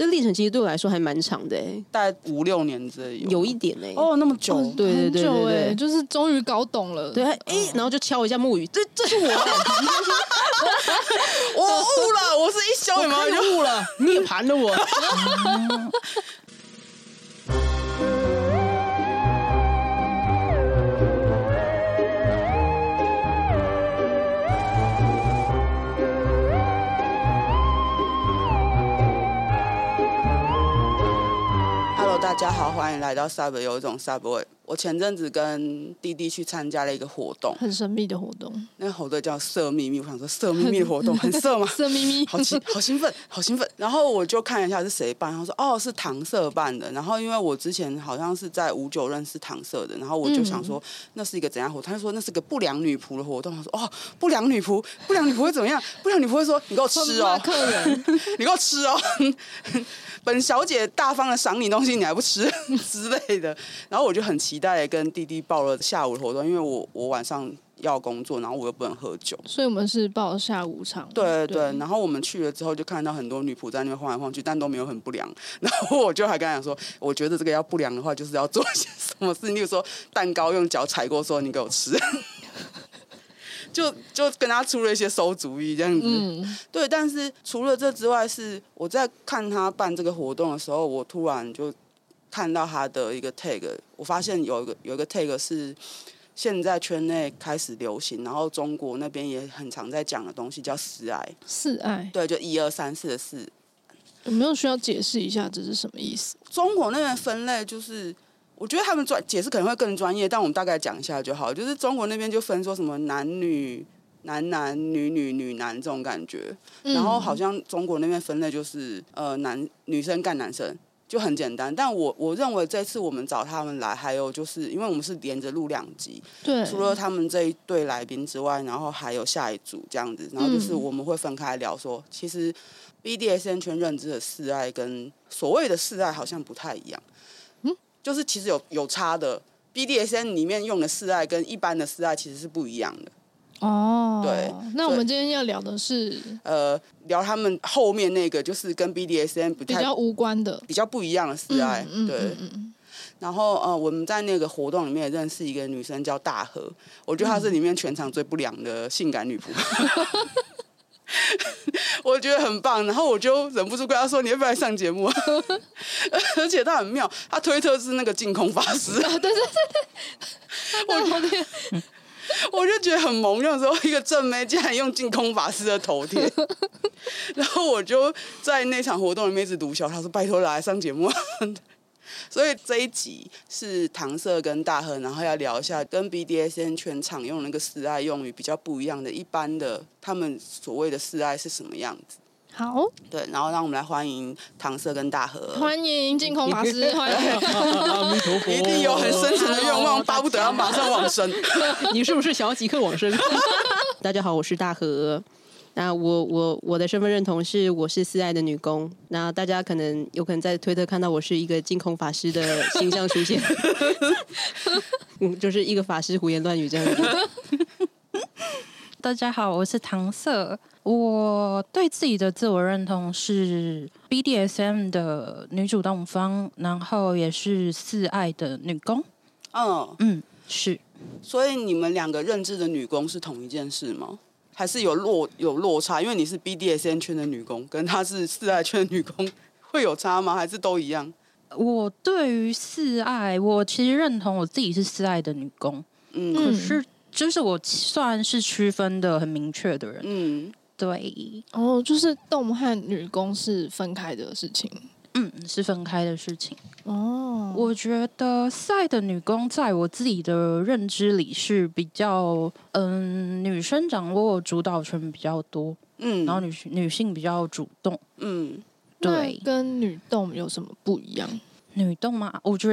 这历程其实对我来说还蛮长的大概5-6年之类有一点哦，那么久， 对对对对对， 就是终于搞懂了。 对，然后就敲一下木鱼，这是我， 我悟了，我是一小尾毛就悟了， 涅槃了我。 大家好，欢迎来到 Subway 有一种 Subway。我前阵子跟弟弟去参加了一个活动， 很神秘的活动。 那个活动叫色秘密，我想说色秘密的活动很色吗？ 色秘密， 好兴奋，好兴奋。然后我就看一下是谁办，然后说哦是唐色办的。然后因为我之前好像是在59认识唐色的，然后我就想说那是一个怎样活动？他就说那是个不良女仆的活动。他说哦不良女仆会怎么样？不良女仆会说你给我吃哦， 客人你给我吃哦。本小姐大方的赏你东西，你还不吃之类的。然后我就很期待跟弟弟报了下午的活动，因为我晚上要工作，然后我又不能喝酒， 所以我们是报下午场。 对。然后我们去了之后，就看到很多女仆在那边晃来晃去，但都没有很不良。然后我就还跟他讲说，我觉得这个要不良的话，就是要做一些什么事，例如说蛋糕用脚踩过，说你给我吃。就跟他出了一些馊主意这样子，对。但是除了这之外，是我在看他办这个活动的时候，我突然就看到他的一个 tag， 我发现有一个 tag 是现在圈内开始流行，然后中国那边也很常在讲的东西，叫四爱。 四爱， 对，就1、2、3、4的4。 有没有需要解释一下这是什么意思？ 中国那边分类就是。我觉得他们解释可能会更专业，但我们大概讲一下就好。就是中国那边就分说什么男女、男男、女女、女男这种感觉，然后好像中国那边分类就是女生干男生，就很简单。但我认为这次我们找他们来，还有就是因为我们是连着录2集， 对， 除了他们这一对来宾之外，然后还有下一组这样子，然后就是我们会分开聊说，其实 BDSM 圈认知的四爱跟所谓的四爱好像不太一样。就是其实有差的 ，BDSM 里面用的四爱跟一般的四爱其实是不一样的。 哦， 对。 那我们今天要聊的是聊他们后面那个就是跟 BDSM 比较无关的、 比较不一样的四爱。对。然后我们在那个活动里面也认识一个女生叫大河，我觉得她是里面全场最不良的性感女仆。我觉得很棒，然后我就忍不住跟他说：“你要不要来上节目？”而且他很妙，他推特是那个净空法师。 对， 我就觉得很萌，那时候一个正妹竟然用净空法师的头贴，然后我就在那场活动里面一直毒笑，他说：“拜托来上节目。”所以这一集是唐色跟大河，然后要聊一下跟 BDSM 圈常用那个四爱用语比较不一样的，一般的他们所谓的四爱是什么样子。 好， 对，然后让我们来欢迎唐色跟大河， 欢迎净空法师，欢迎。 阿弥陀佛， 一定有很深沉的愿望，巴不得要马上往生。 你是不是想要即刻往生？大家好，我是大河。那我的身份认同是我是四爱的女工。那大家可能在推特看到我是一个净空法师的形象出现，就是一个法师胡言乱语这样子。 大家好，我是唐色。我对自己的自我认同是 BDSM 的女主动方，然后也是四爱的女工。是。所以你们2个认知的女工是同一件事吗？还是有落差？因为你是 BDSM 圈的女工，跟她是四爱圈的女工，会有差吗？还是都一样？ 我对于四爱，我其实认同我自己是四爱的女工，可是就是我算是区分的很明确的人，对。 就是动和女工是分开的事情。 是分开的事情。我觉得四爱的女工在我自己的认知里是比较，女生掌握主导权比较多，然后女性比较主动， 对。跟女动有什么不一样？ 女动嘛，我觉得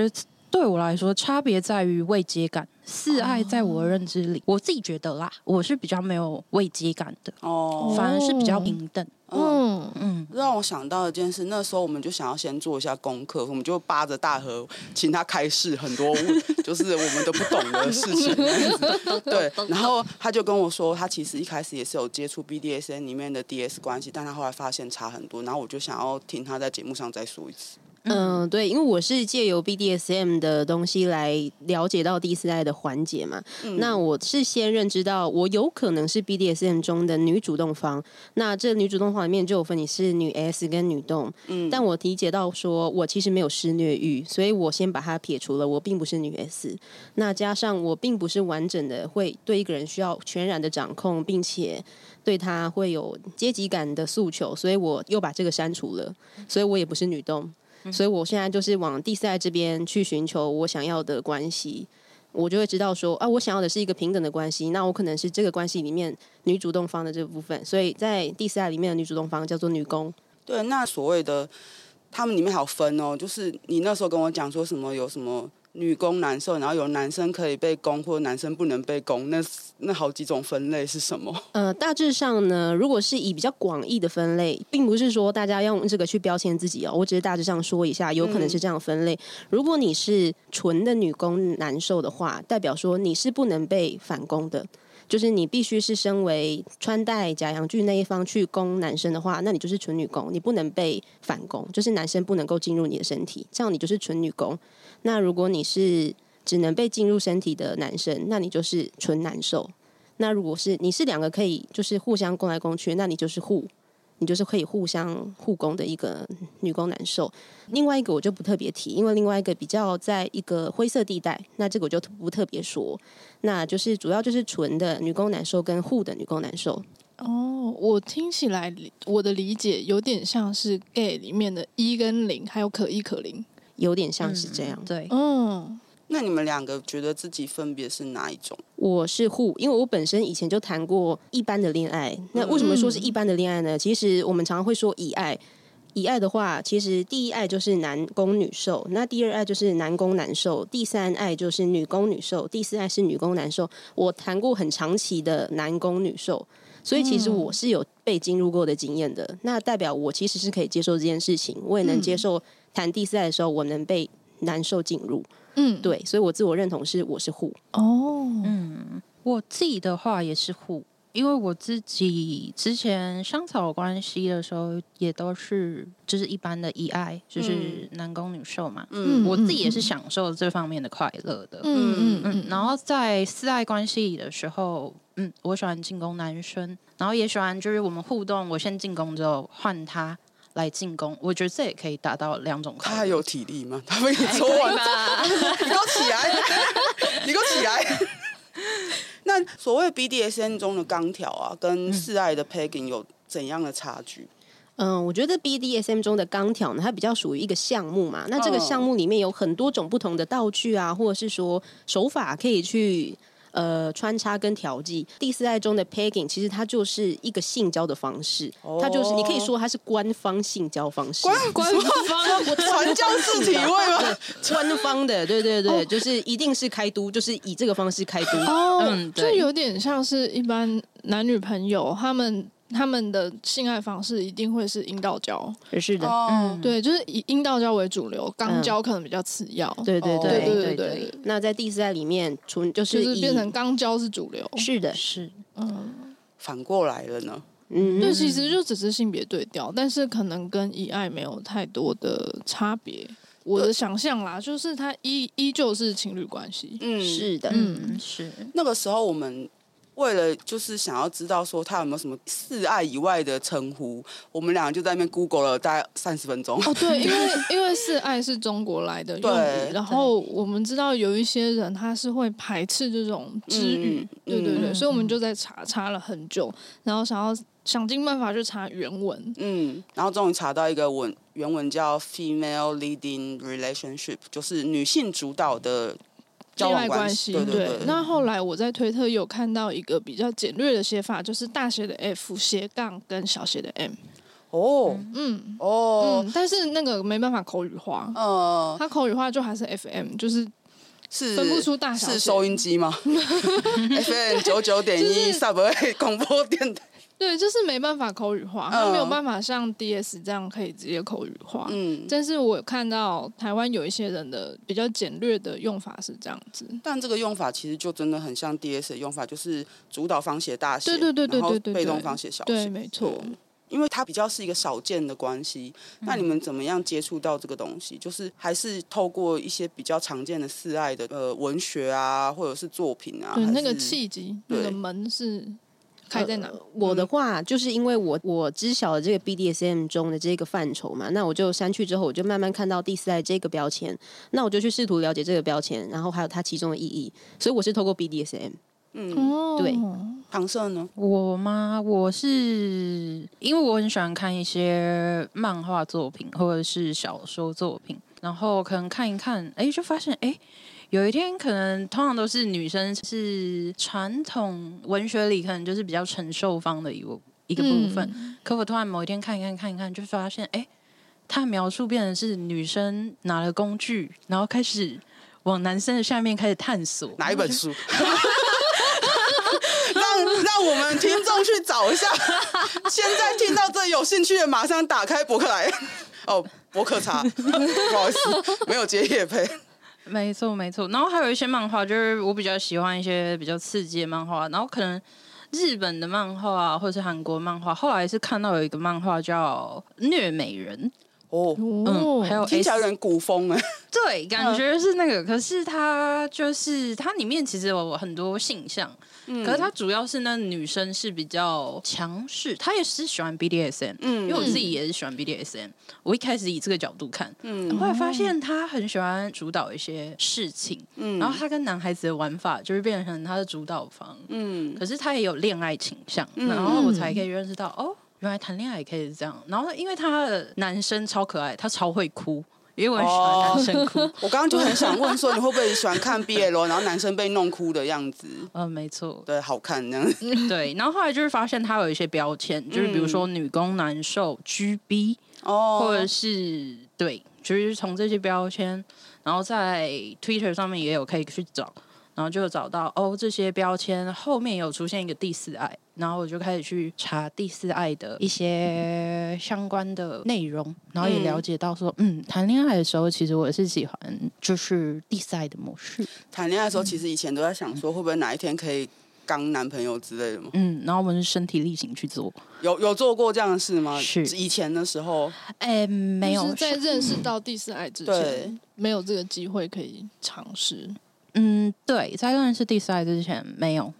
对我来说，差别在于慰藉感。四爱在我的认知里，我自己觉得啦，我是比较没有慰藉感的，反而是比较平等。 让我想到一件事，那时候我们就想要先做一下功课，我们就扒着大河，请他开示很多就是我们都不懂的事情。对，然后他就跟我说，他其实一开始也是有接触 BDSM 里面的 DS 关系，但他后来发现差很多，然后我就想要听他在节目上再说一次。 对，因为我是借由 BDSM 的东西来了解到第四爱的环节嘛。那我是先认知到我有可能是 BDSM 中的女主动方。那这女主动方里面就有分你是女 S 跟女动。但我理解到说我其实没有施虐欲，所以我先把它撇除了，我并不是女 S。那加上我并不是完整的会对一个人需要全然的掌控，并且对他会有阶级感的诉求，所以我又把这个删除了，所以我也不是女动。所以我现在就是往第四爱这边去寻求我想要的关系，我就会知道说我想要的是一个平等的关系，那我可能是这个关系里面女主动方的这部分，所以在第四爱里面的女主动方叫做女攻。 对，那所谓的他们里面还有分哦，就是你那时候跟我讲说什么有什么女攻男受，然后有男生可以被攻或者男生不能被攻，那好几种分类是什么？ 大致上呢，如果是以比较广义的分类，并不是说大家要用这个去标签自己哦，我只是大致上说一下，有可能是这样分类。如果你是纯的女攻男受的话，代表说你是不能被反攻的。就是你必须是身为穿戴假阳具那一方去攻男生的话，那你就是纯女攻，你不能被反攻，就是男生不能够进入你的身体，这样你就是纯女攻。那如果你是只能被进入身体的男生，那你就是纯男受。那如果是你是两个可以就是互相攻来攻去，那你就是你就是可以互相互攻的一个女攻男受。另外一个我就不特别提，因为另外一个比较在一个灰色地带，那这个我就不特别说。那就是主要就是纯的女攻男受跟互的女攻男受。 我听起来我的理解有点像是 gay 里面的1跟0，还有可1可0， 有点像是这样。 对， 那你们两个觉得自己分别是哪一种？ 我是互，因为我本身以前就谈过一般的恋爱。那为什么说是一般的恋爱呢？其实我们常常会说以爱。以爱的话，其实第一爱就是男攻女受，那第二爱就是男攻男受，第三爱就是女攻女受，第四爱是女攻男受。我谈过很长期的男攻女受，所以其实我是有被进入过的经验的。那代表我其实是可以接受这件事情，我也能接受谈第四爱的时候，我能被男受进入。对，所以我自我认同是我是互。 我自己的话也是互，因为我自己之前香草关系的时候也都是就是一般的以爱，就是男攻女受嘛。我自己也是享受这方面的快乐的。然后在四爱关系里的时候，我喜欢进攻男生，然后也喜欢就是我们互动，我先进攻之后换他来进攻，我觉得这也可以达到2种快乐。 他还有体力吗？他被你抽完，你给我起来，你给我起来。那所谓 BDSM 中的钢条啊，跟四爱的 pegging 有怎样的差距？ 我觉得 BDSM 中的钢条呢，它比较属于一个项目嘛。那这个项目里面有很多种不同的道具啊，或者是说手法可以去穿插跟调剂。第四爱中的 pegging 其实它就是一个性交的方式，它就是你可以说它是官方性交方式。 官方传教士体位吗？ 官方的，对，就是一定是开督，就是以这个方式开督。 就有点像是一般男女朋友他们的性爱方式一定会是阴道交， 是的， 对，就是以阴道交为主流，肛交可能比较次要。 对。那在第四爱里面，就是变成肛交是主流。 是的， 反过来了呢？ 对，其实就只是性别对调，但是可能跟以爱没有太多的差别。我的想象啦，就是它依旧是情侣关系。 是的， 是那个时候我们为了就是想要知道说他有没有什么四爱以外的称呼，我们两个就在那边 Google 了大概30分钟。 对，因为四爱是中国来的用语，然后我们知道有一些人他是会排斥这种支语，对，所以我们就在查了很久，然后想尽办法去查原文， 然后终于查到一个原文叫 Female Leading Relationship， 就是女性主导的交往关系。对。 那后来我在推特有看到一个比较简略的写法，就是大写的 F 斜杠跟小写的 M。 但是那个没办法口语化，它口语化就还是 FM， 就是分不出大小， 是收音机吗？FM 99.1 Subway 广播电台。 对，就是没办法口语化，它没有办法像 DS 这样可以直接口语化。但是我有看到台湾有一些人的比较简略的用法是这样子， 但这个用法其实就真的很像 DS 的用法，就是主导方写大写， 对， 然后被动方写小写， 对，没错。 因为它比较是一个少见的关系，那你们怎么样接触到这个东西？就是还是透过一些比较常见的示爱的文学啊，或者是作品啊， 对，那个契机，那个门是开在哪？ 我的话就是因为我知晓了这个 BDSM 中的这个范畴嘛，那我就删去之后，我就慢慢看到第四代这个标签，那我就去试图了解这个标签，然后还有它其中的意义，所以我是透过 BDSM。对。 唐色呢？ 我吗？我是因为我很喜欢看一些漫画作品或者是小说作品，然后可能看一看，就发现有一天可能通常都是女生是传统文学里可能就是比较承受方的一个部分，可我突然某一天看一看，就发现他描述变成是女生拿了工具，然后开始往男生的下面开始探索。 哪一本书？让我们听众去找一下。现在听到这有兴趣的，马上打开博客来。博客查，不好意思，没有接业配。 没错。然后还有一些漫画，就是我比较喜欢一些比较刺激的漫画，然后可能日本的漫画或者是韩国漫画，后来是看到有一个漫画叫《虐美人》。还有听起来有点古风对，感觉是那个，可是它里面其实有很多性向，可是它主要是那女生是比较强势，她也是喜欢 BDSM，因为我自己也是喜欢 BDSM，我一开始以这个角度看，后来发现她很喜欢主导一些事情，然后她跟男孩子的玩法就是变成她的主导方，可是她也有恋爱倾向，然后我才可以认识到原来谈恋爱也可以是这样，然后因为他的男生超可爱，他超会哭，因为我很喜欢男生哭。 我刚刚就很想问说，你会不会喜欢看 BL， 然后男生被弄哭的样子？ 没错， 对，好看这样子。 对，然后后来就是发现他有一些标签，就是比如说女攻男受 GB，或者是对，就是从这些标签，然后在 Twitter 上面也有可以去找。然后就找到这些标签后面有出现一个第四爱，然后我就开始去查第四爱的一些相关的内容，然后也了解到说，谈恋爱的时候其实我是喜欢就是第四爱的模式。 谈恋爱的时候，其实以前都在想说，会不会哪一天可以当男朋友之类的吗？ 然后我们是身体力行去做。 有做过这样的事吗？ 是以前的时候， 没有， 就是在认识到第四爱之前，没有这个机会可以尝试。 对，在认识第四爱之前没有。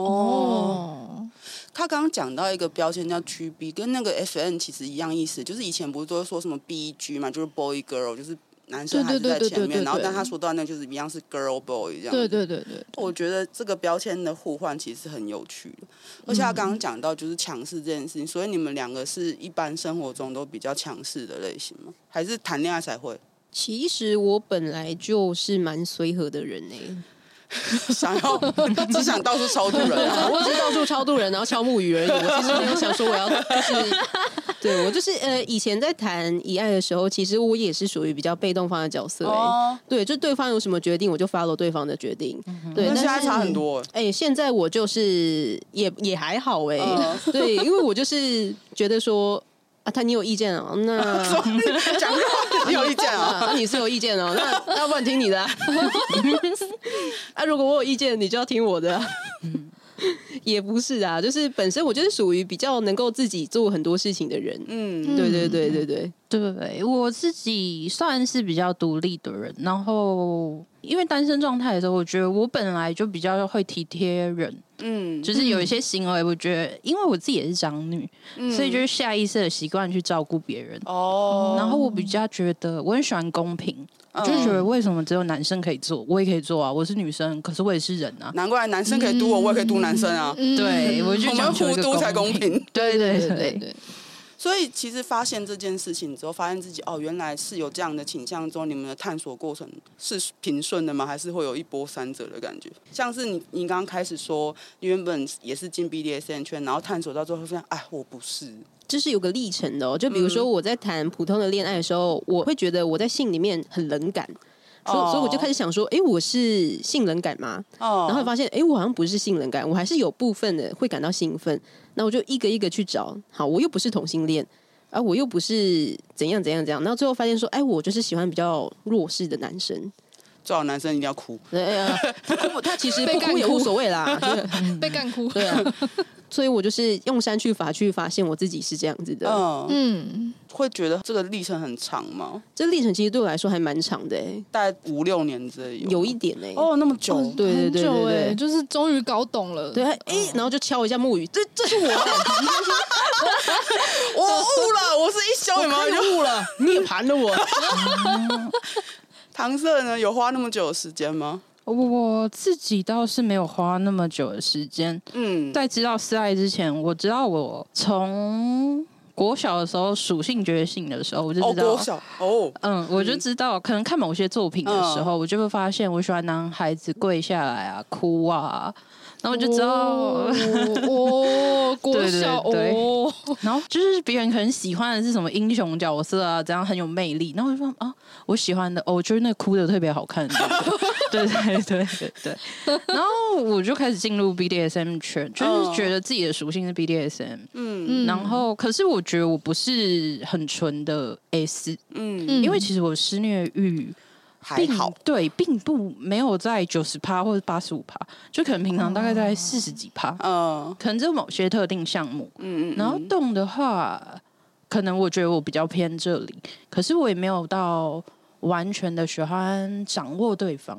他刚刚讲到一个标签叫 GB， 跟那个 FN 其实一样意思，就是以前不是都会说什么 BG 嘛，就是 boy girl， 就是男生还是在前面，然后但他说到那就是一样是 girl boy 这样。 对。 我觉得这个标签的互换其实是很有趣的，而且他刚刚讲到就是强势这件事情，所以你们两个是一般生活中都比较强势的类型吗？还是谈恋爱才会？ 其实我本来就是蛮随和的人只想到处超度人我只是到处超度人，然后敲木鱼而已。我其实没有想说我要对我就是以前在谈以爱的时候，其实我也是属于比较被动方的角色对，就对方有什么决定，我就 follow 对方的决定。对， 但现在差很多。 现在我就是也还好对，因为我就是觉得说。你有意见那讲话你有意见你是有意见那要不然听你的如果我有意见，你就要听我的也不是就是本身我就是属于比较能够自己做很多事情的人。对， 我自己算是比较独立的人，然后因为单身状态的时候，我觉得我本来就比较会体贴人，就是有一些行为，我觉得因为我自己也是长女，所以就是下意识的习惯去照顾别人。然后我比较觉得我很喜欢公平，就觉得为什么只有男生可以做，我也可以做我是女生，可是我也是人难怪男生可以督我也可以督男生对，我就我们互督才公平。 对。 所以其实发现这件事情之后，发现自己原来是有这样的倾向之后，你们的探索过程是平顺的吗？还是会有一波三折的感觉？像是你刚刚开始说，你原本也是进 BDSM 圈，然后探索到最后发现，我不是。 这是有个历程的就比如说我在谈普通的恋爱的时候，我会觉得我在性里面很冷感。所以我就开始想说，我是性冷感吗？然后发现，我好像不是性冷感，我还是有部分的会感到兴奋。那我就一个一个去找，好，我又不是同性恋，我又不是怎样怎样怎样。然后最后发现说，我就是喜欢比较弱势的男生。 最好男生一定要哭。 他其实不哭也无所谓啦， 被干哭。 对啊，所以我就是用删去法去发现我自己是这样子的。 会觉得这个历程很长吗？ 这历程其实对我来说还蛮长的大概5-6年之类有一点那么久。 对对对对对， 就是终于搞懂了。 对，然后就敲一下木鱼，这是我。 我悟了，我是一休有没有就悟了， 涅槃了我。 唐色呢，有花那么久的时间吗？ 我自己倒是没有花那么久的时间。在知道私爱之前，我知道我从国小的时候属性觉醒的时候，我就知道国小我就知道，可能看某些作品的时候，我就会发现我喜欢男孩子跪下来啊、哭啊。然后我就知道， 国小对，然后就是别人可能喜欢的是什么英雄角色啊，这样很有魅力。然后我就说我喜欢的就是那哭的特别好看，对。然后我就开始进入 BDSM 圈，就是觉得自己的属性是 BDSM，然后可是我觉得我不是很纯的 S，因为其实我施虐欲。 还好， 对，并没有在90%或者85%，就可能平常大概在40几%，可能只有某些特定项目，然后动的话，可能我觉得我比较偏这里，可是我也没有到完全的喜欢掌握对方，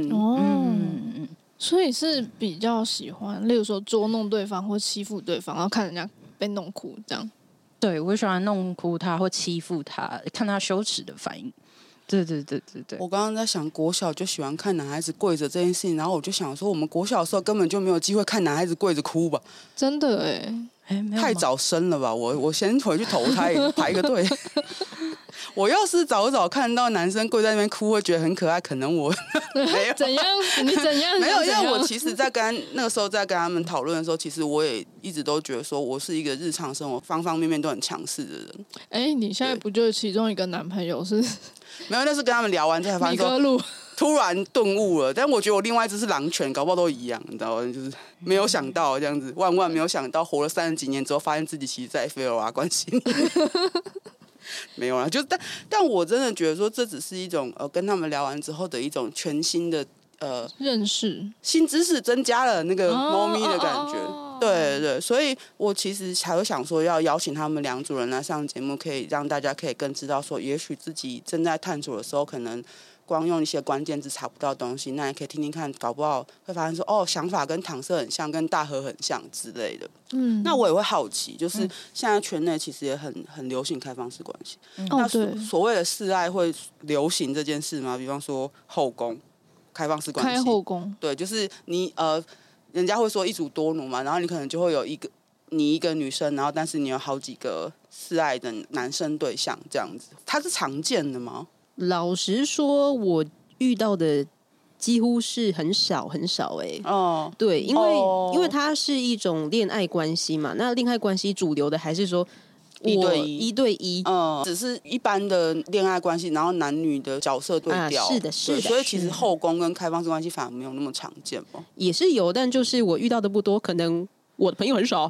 所以是比较喜欢，例如说捉弄对方或欺负对方，然后看人家被弄哭这样。 对，我喜欢弄哭他或欺负他，看他羞耻的反应。对。 我刚刚在想，国小就喜欢看男孩子跪着这件事情，然后我就想说，我们国小的时候根本就没有机会看男孩子跪着哭吧？ 真的太早生了吧？我先回去投胎排个队。我要是早看到男生跪在那边哭，会觉得很可爱。可能我没有怎样？你怎样？ 没有，因为我其实那个时候在跟他们讨论的时候，其实我也一直都觉得说我是一个日常生活方方面面都很强势的人。 你现在不就是其中一个男朋友是？ 没有，那是跟他们聊完之后发现说，突然顿悟了。但我觉得我另外一只是狼犬，搞不好都一样，你知道吗？就是没有想到这样子，万没有想到，活了30几年之后，发现自己其实在 FLR 关系里没有啦，但我真的觉得说，这只是一种跟他们聊完之后的一种全新的认识， 新知识增加了那个猫咪的感觉。对，所以我其实才会想说要邀请他们2组人来上节目，可以让大家可以更知道说，也许自己正在探索的时候，可能光用一些关键字查不到东西，那也可以听听看，搞不好会发现说想法跟唐色很像，跟大河很像之类的。那我也会好奇，就是现在圈内其实也很流行开放式关系。那所谓的示爱会流行这件事吗？比方说后宫开放式关系， 开后宫， 对，就是你人家会说一主多奴嘛，然后你可能就会有一个女生，然后但是你有好几个示爱的男生对象这样子，它是常见的吗？ 老实说，我遇到的几乎是很少对，因为它是一种恋爱关系嘛，那恋爱关系主流的还是说一对一， 只是一般的恋爱关系，然后男女的角色对调， 是的， 所以其实后宫跟开放式关系反而没有那么常见嘛， 也是有，但就是我遇到的不多，可能我的朋友很少。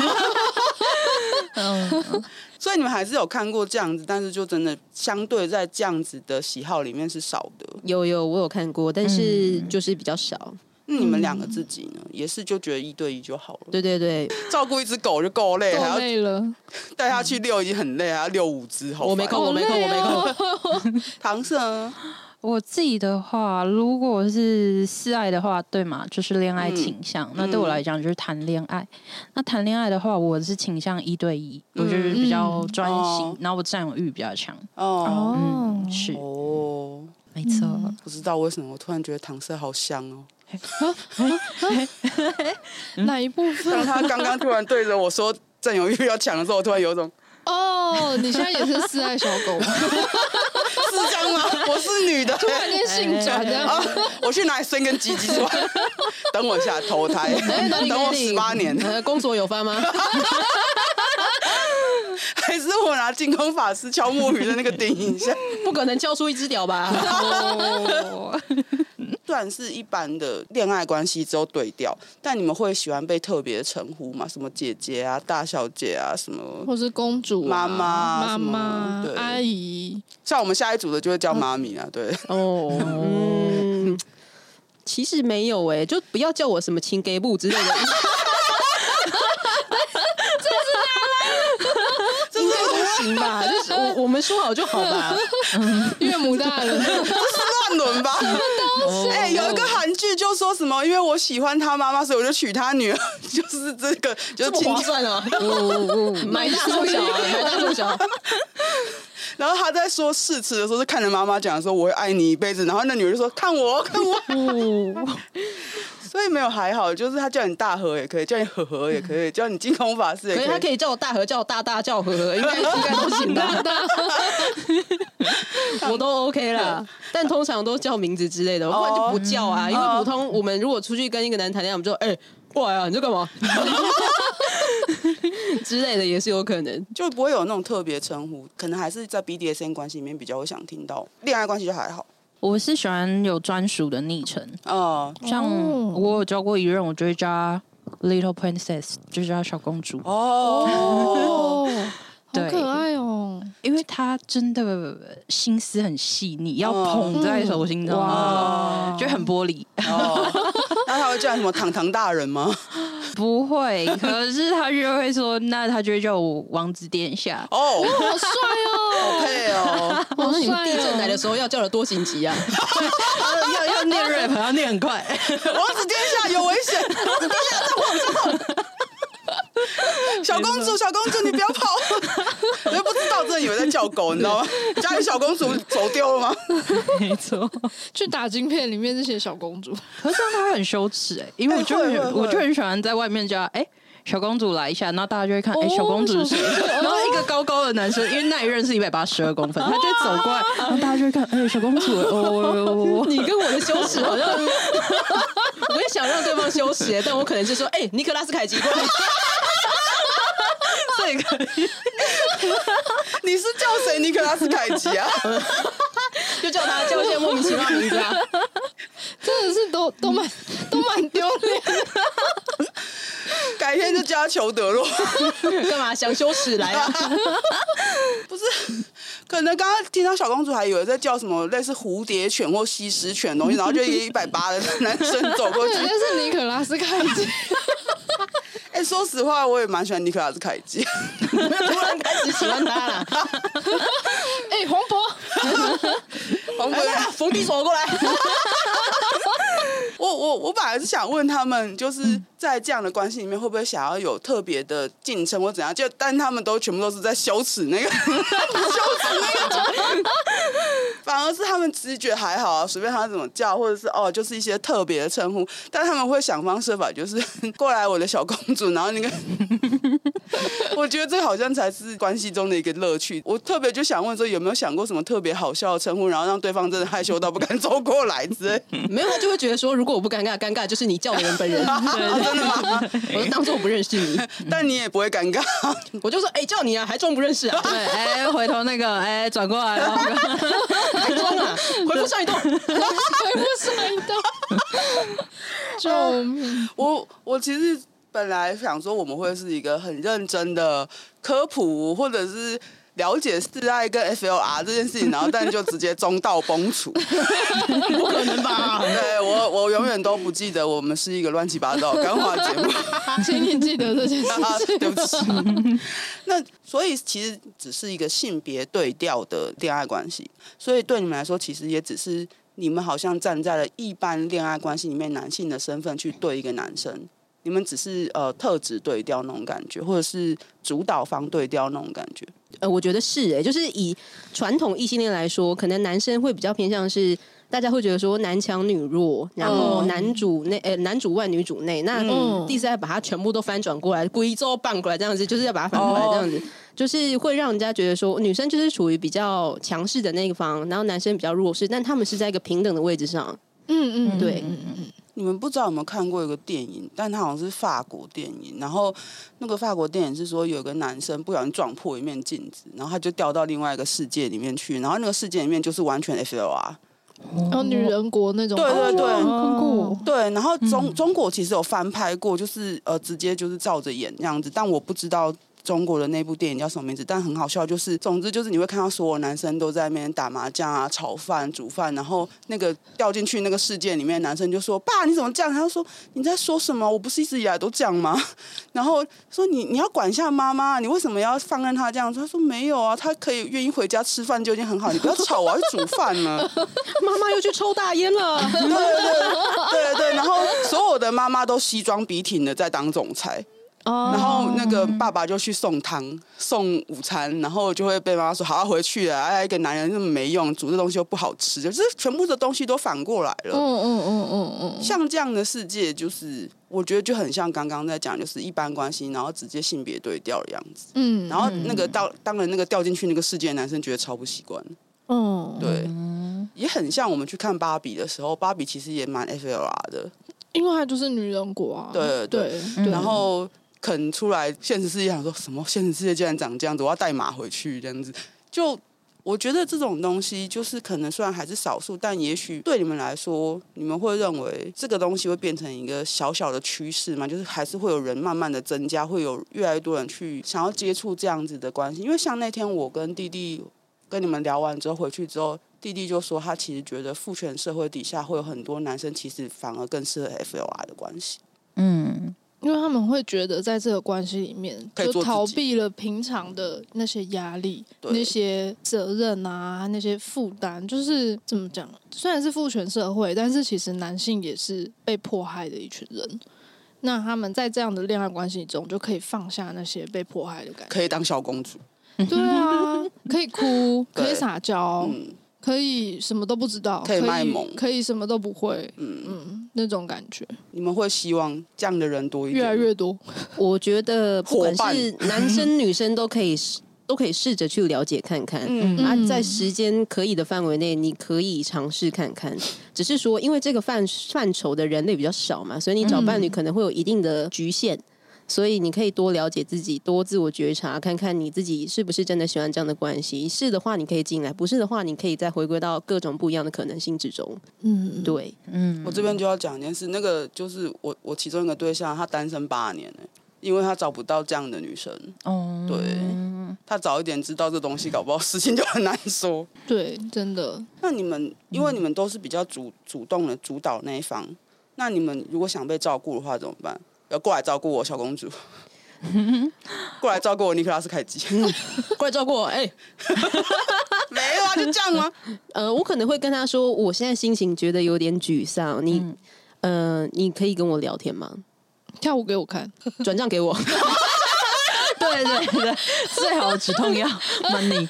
所以你们还是有看过这样子，但是就真的相对在这样子的喜好里面是少的。 有我有看过，但是就是比较少。 那你们2个自己呢，也是就觉得1对1就好了？ 对， 照顾一只狗就够累， 够累了， 带它去遛已经很累，还要遛5只， 我没空。 唐色呢？ 我自己的话，如果是示爱的话，对嘛，就是恋爱倾向。那对我来讲就是谈恋爱。那谈恋爱的话，我是倾向1对1，我就是比较专心，然后我占有欲比较强。是没错。 不知道为什么，我突然觉得唐色好香哦。 哪一部分？ 当他刚刚突然对着我说占有欲要强的时候，我突然有一种哦，你现在也是四爱小狗吗？ 是这样吗？我是女的， 突然间性转这样。 我去哪里生根鸡鸡出来？等我一下投胎，等我18年。 工作有发吗？ 还是我拿净空法师敲木鱼的那个钉一下？ 不可能敲出一只屌吧？ 虽然是一般的恋爱关系之后对调，但你们会喜欢被特别的称呼吗？什么姐姐啊、大小姐啊，什么或是公主、 妈妈、 妈妈、阿姨。 像我们下一组的就会叫妈咪啊，对。 其实没有就不要叫我什么亲给布之类的。这是不行吧？就是我们说好就好吧。 岳母大人， 这是乱伦吧？有一个韩剧就说什么，因为我喜欢他妈妈，所以我就娶他女儿，就是这个，就是这么划算啊！买大送小啊，买大送小。 然后他在说誓词的时候，是看着妈妈讲说我会爱你一辈子，然后那女儿就说看我，看我。所以没有还好，就是他叫你大和也可以，叫你和和也可以，叫你净空法师也可以。 他可以叫我大和，叫我大大，叫我和和，应该都行吧？我都 OK 啦，但通常都叫名字之类的，不然就不叫啊。因为普通我们如果出去跟一个男谈恋爱，我们就过来啊，你在干嘛？之类的也是有可能， 就不会有那种特别称呼，可能还是在 BDSM 关系里面比较会想听到，恋爱关系就还好。 我是喜欢有专属的昵称像我有交过一任，我就会叫她 Little Princess， 就叫她小公主。 好对， 可爱哦！ 因为她真的心思很细腻，要捧在手心中，就很玻璃。 那他会叫什么糖糖大人吗？ 不会，可是他就会说，那他就会叫我王子殿下。 好帅哦， 好配哦！ 那你们地震来的时候要叫的多心急啊！ 要念 rap， 要念很快。 王子殿下有危险！王子殿下在我这。小公主，小公主，你不要跑！我就不知道，真的以为在叫狗，你知道吗？家里小公主走丢了吗？ 没错， 去打晶片里面这些小公主， 可是这样她会很羞耻因为我就很喜欢在外面叫小公主来一下，然后大家就会看小公主是谁，然后一个高高的男生，因为那一任是182公分，他就会走过来，然后大家就会看小公主你跟我的羞耻好像，我也想让对方羞耻但我可能就说尼可拉斯凯奇过来。 这个你是叫谁？尼可拉斯凯奇啊？ 就叫一些莫名其妙名字啊， 真的是都蛮丢脸的。 改天就叫他裘德洛。 干嘛想羞耻来啊？ 不是，可能刚刚听到小公主还以为在叫什么类似蝴蝶犬或西施犬的东西，然后就一个180的男生走过去， 那是尼可拉斯凯奇。 说实话，我也蛮喜欢尼可拉斯凯奇。 突然开始喜欢他了。 黄渤， 黄渤， 冯迪手过来。 我本来是想问他们，就是在这样的关系里面，会不会想要有特别的敬称或怎样？但他们全部都是在羞耻那个，羞耻那个，反而是他们直觉还好啊，随便他怎么叫，或者是就是一些特别的称呼，但他们会想方设法，就是过来我的小公主，然后那个，我觉得这好像才是关系中的一个乐趣。我特别就想问说，有没有想过什么特别好笑的称呼，然后让对方真的害羞到不敢走过来之类？ 没有，他就会觉得说，如果我不尴尬，尴尬就是你叫的人本人。 真的吗？ 我就当做我不认识你， 但你也不会尴尬。 我就说，叫你啊，还装不认识啊？ 对，回头那个，转过来了， 还装啊？回复上一段， 回复上一段。救命！ 我其实本来想说，我们会是一个很认真的科普，或者是了解示爱跟 FLR 这件事情，然后但就直接中道崩殂， 不可能吧？ 对，我永远都不记得我们是一个乱七八糟干话节目， 请你记得这件事情。 对不起。那所以其实只是一个性别对调的恋爱关系，所以对你们来说，其实也只是你们好像站在了一般恋爱关系里面男性的身份去对一个男生。你们只是特质对调那种感觉，或者是主导方对调那种感觉。 我觉得是就是以传统异性恋来说，可能男生会比较偏向是大家会觉得说男强女弱，然后男主外女主内，那第四代把它全部都翻转过来，贵州搬过来这样子，就是要把它反过来这样子，就是会让人家觉得说女生就是处于比较强势的那个方，然后男生比较弱势，但他们是在一个平等的位置上。对。 你们不知道有没有看过一个电影，但它好像是法国电影，然后那个法国电影是说有个男生不小心撞破一面镜子，然后他就掉到另外一个世界里面去，然后那个世界里面就是完全 FLR。 女人国那种， 对对对，对，然后中国其实有翻拍过，就是直接就是照着演这样子，但我不知道中国的那部电影叫什么名字，但很好笑，就是总之就是你会看到所有男生都在那边打麻将啊、炒饭、煮饭，然后那个掉进去那个世界里面，男生就说：“爸，你怎么这样？”他就说：“你在说什么？我不是一直以来都这样吗？”然后说你要管一下妈妈，你为什么要放任他这样子？他说：“没有啊，他可以愿意回家吃饭就已经很好，你不要吵，我要去煮饭了。” 妈妈又去抽大烟了。 对，然后所有的妈妈都西装笔挺的在当总裁。然后那个爸爸就去送汤送午餐，然后就会被妈妈说好要回去了，哎，一个男人那么没用，煮这东西又不好吃，就是全部的东西都反过来了。像这样的世界，就是我觉得就很像刚刚在讲，就是一般关系，然后直接性别对调的样子。然后那个当然那个掉进去那个世界的男生觉得超不习惯。对，也很像我们去看芭比的时候，芭比其实也蛮 FLR 的， 因为它就是女人国啊。 对，然后。肯出来现实世界想说什么？现实世界竟然长这样子，我要带马回去这样子。就我觉得这种东西，就是可能虽然还是少数，但也许对你们来说，你们会认为这个东西会变成一个小小的趋势嘛？就是还是会有人慢慢的增加，会有越来越多人去想要接触这样子的关系。因为像那天我跟弟弟跟你们聊完之后回去之后，弟弟就说他其实觉得父权社会底下会有很多男生其实反而更适合 FLR 的关系。 因为他们会觉得在这个关系里面就逃避了平常的那些压力、那些责任啊、那些负担，就是怎么讲？虽然是父权社会，但是其实男性也是被迫害的一群人。那他们在这样的恋爱关系中，就可以放下那些被迫害的感觉， 可以当小公主。 对啊，可以哭，可以撒娇。可以什么都不知道， 可以卖萌， 可以什么都不会，那种感觉。 你们会希望这样的人多一点？ 越来越多。 我觉得不管是男生女生都可以试着去了解看看。在时间可以的范围内，你可以尝试看看。只是说，因为这个范畴的人类比较少嘛，所以你找伴侣可能会有一定的局限。所以你可以多了解自己，多自我觉察，看看你自己是不是真的喜欢这样的关系。是的话，你可以进来；不是的话，你可以再回归到各种不一样的可能性之中。对， 我这边就要讲一件事，那个就是我其中一个对象，他单身8年因为他找不到这样的女生。对，他早一点知道这东西，搞不好事情就很难说。 对，真的。 那你们，因为你们都是比较主动的主导那一方，那你们如果想被照顾的话怎么办？要过来照顾我，小公主。过来照顾我，尼克拉斯凯奇。 过来照顾我，没有啊，就这样吗？ 我可能会跟他说，我现在心情觉得有点沮丧，你可以跟我聊天吗？ 跳舞给我看， 转账给我。 对，最好的止痛药 money。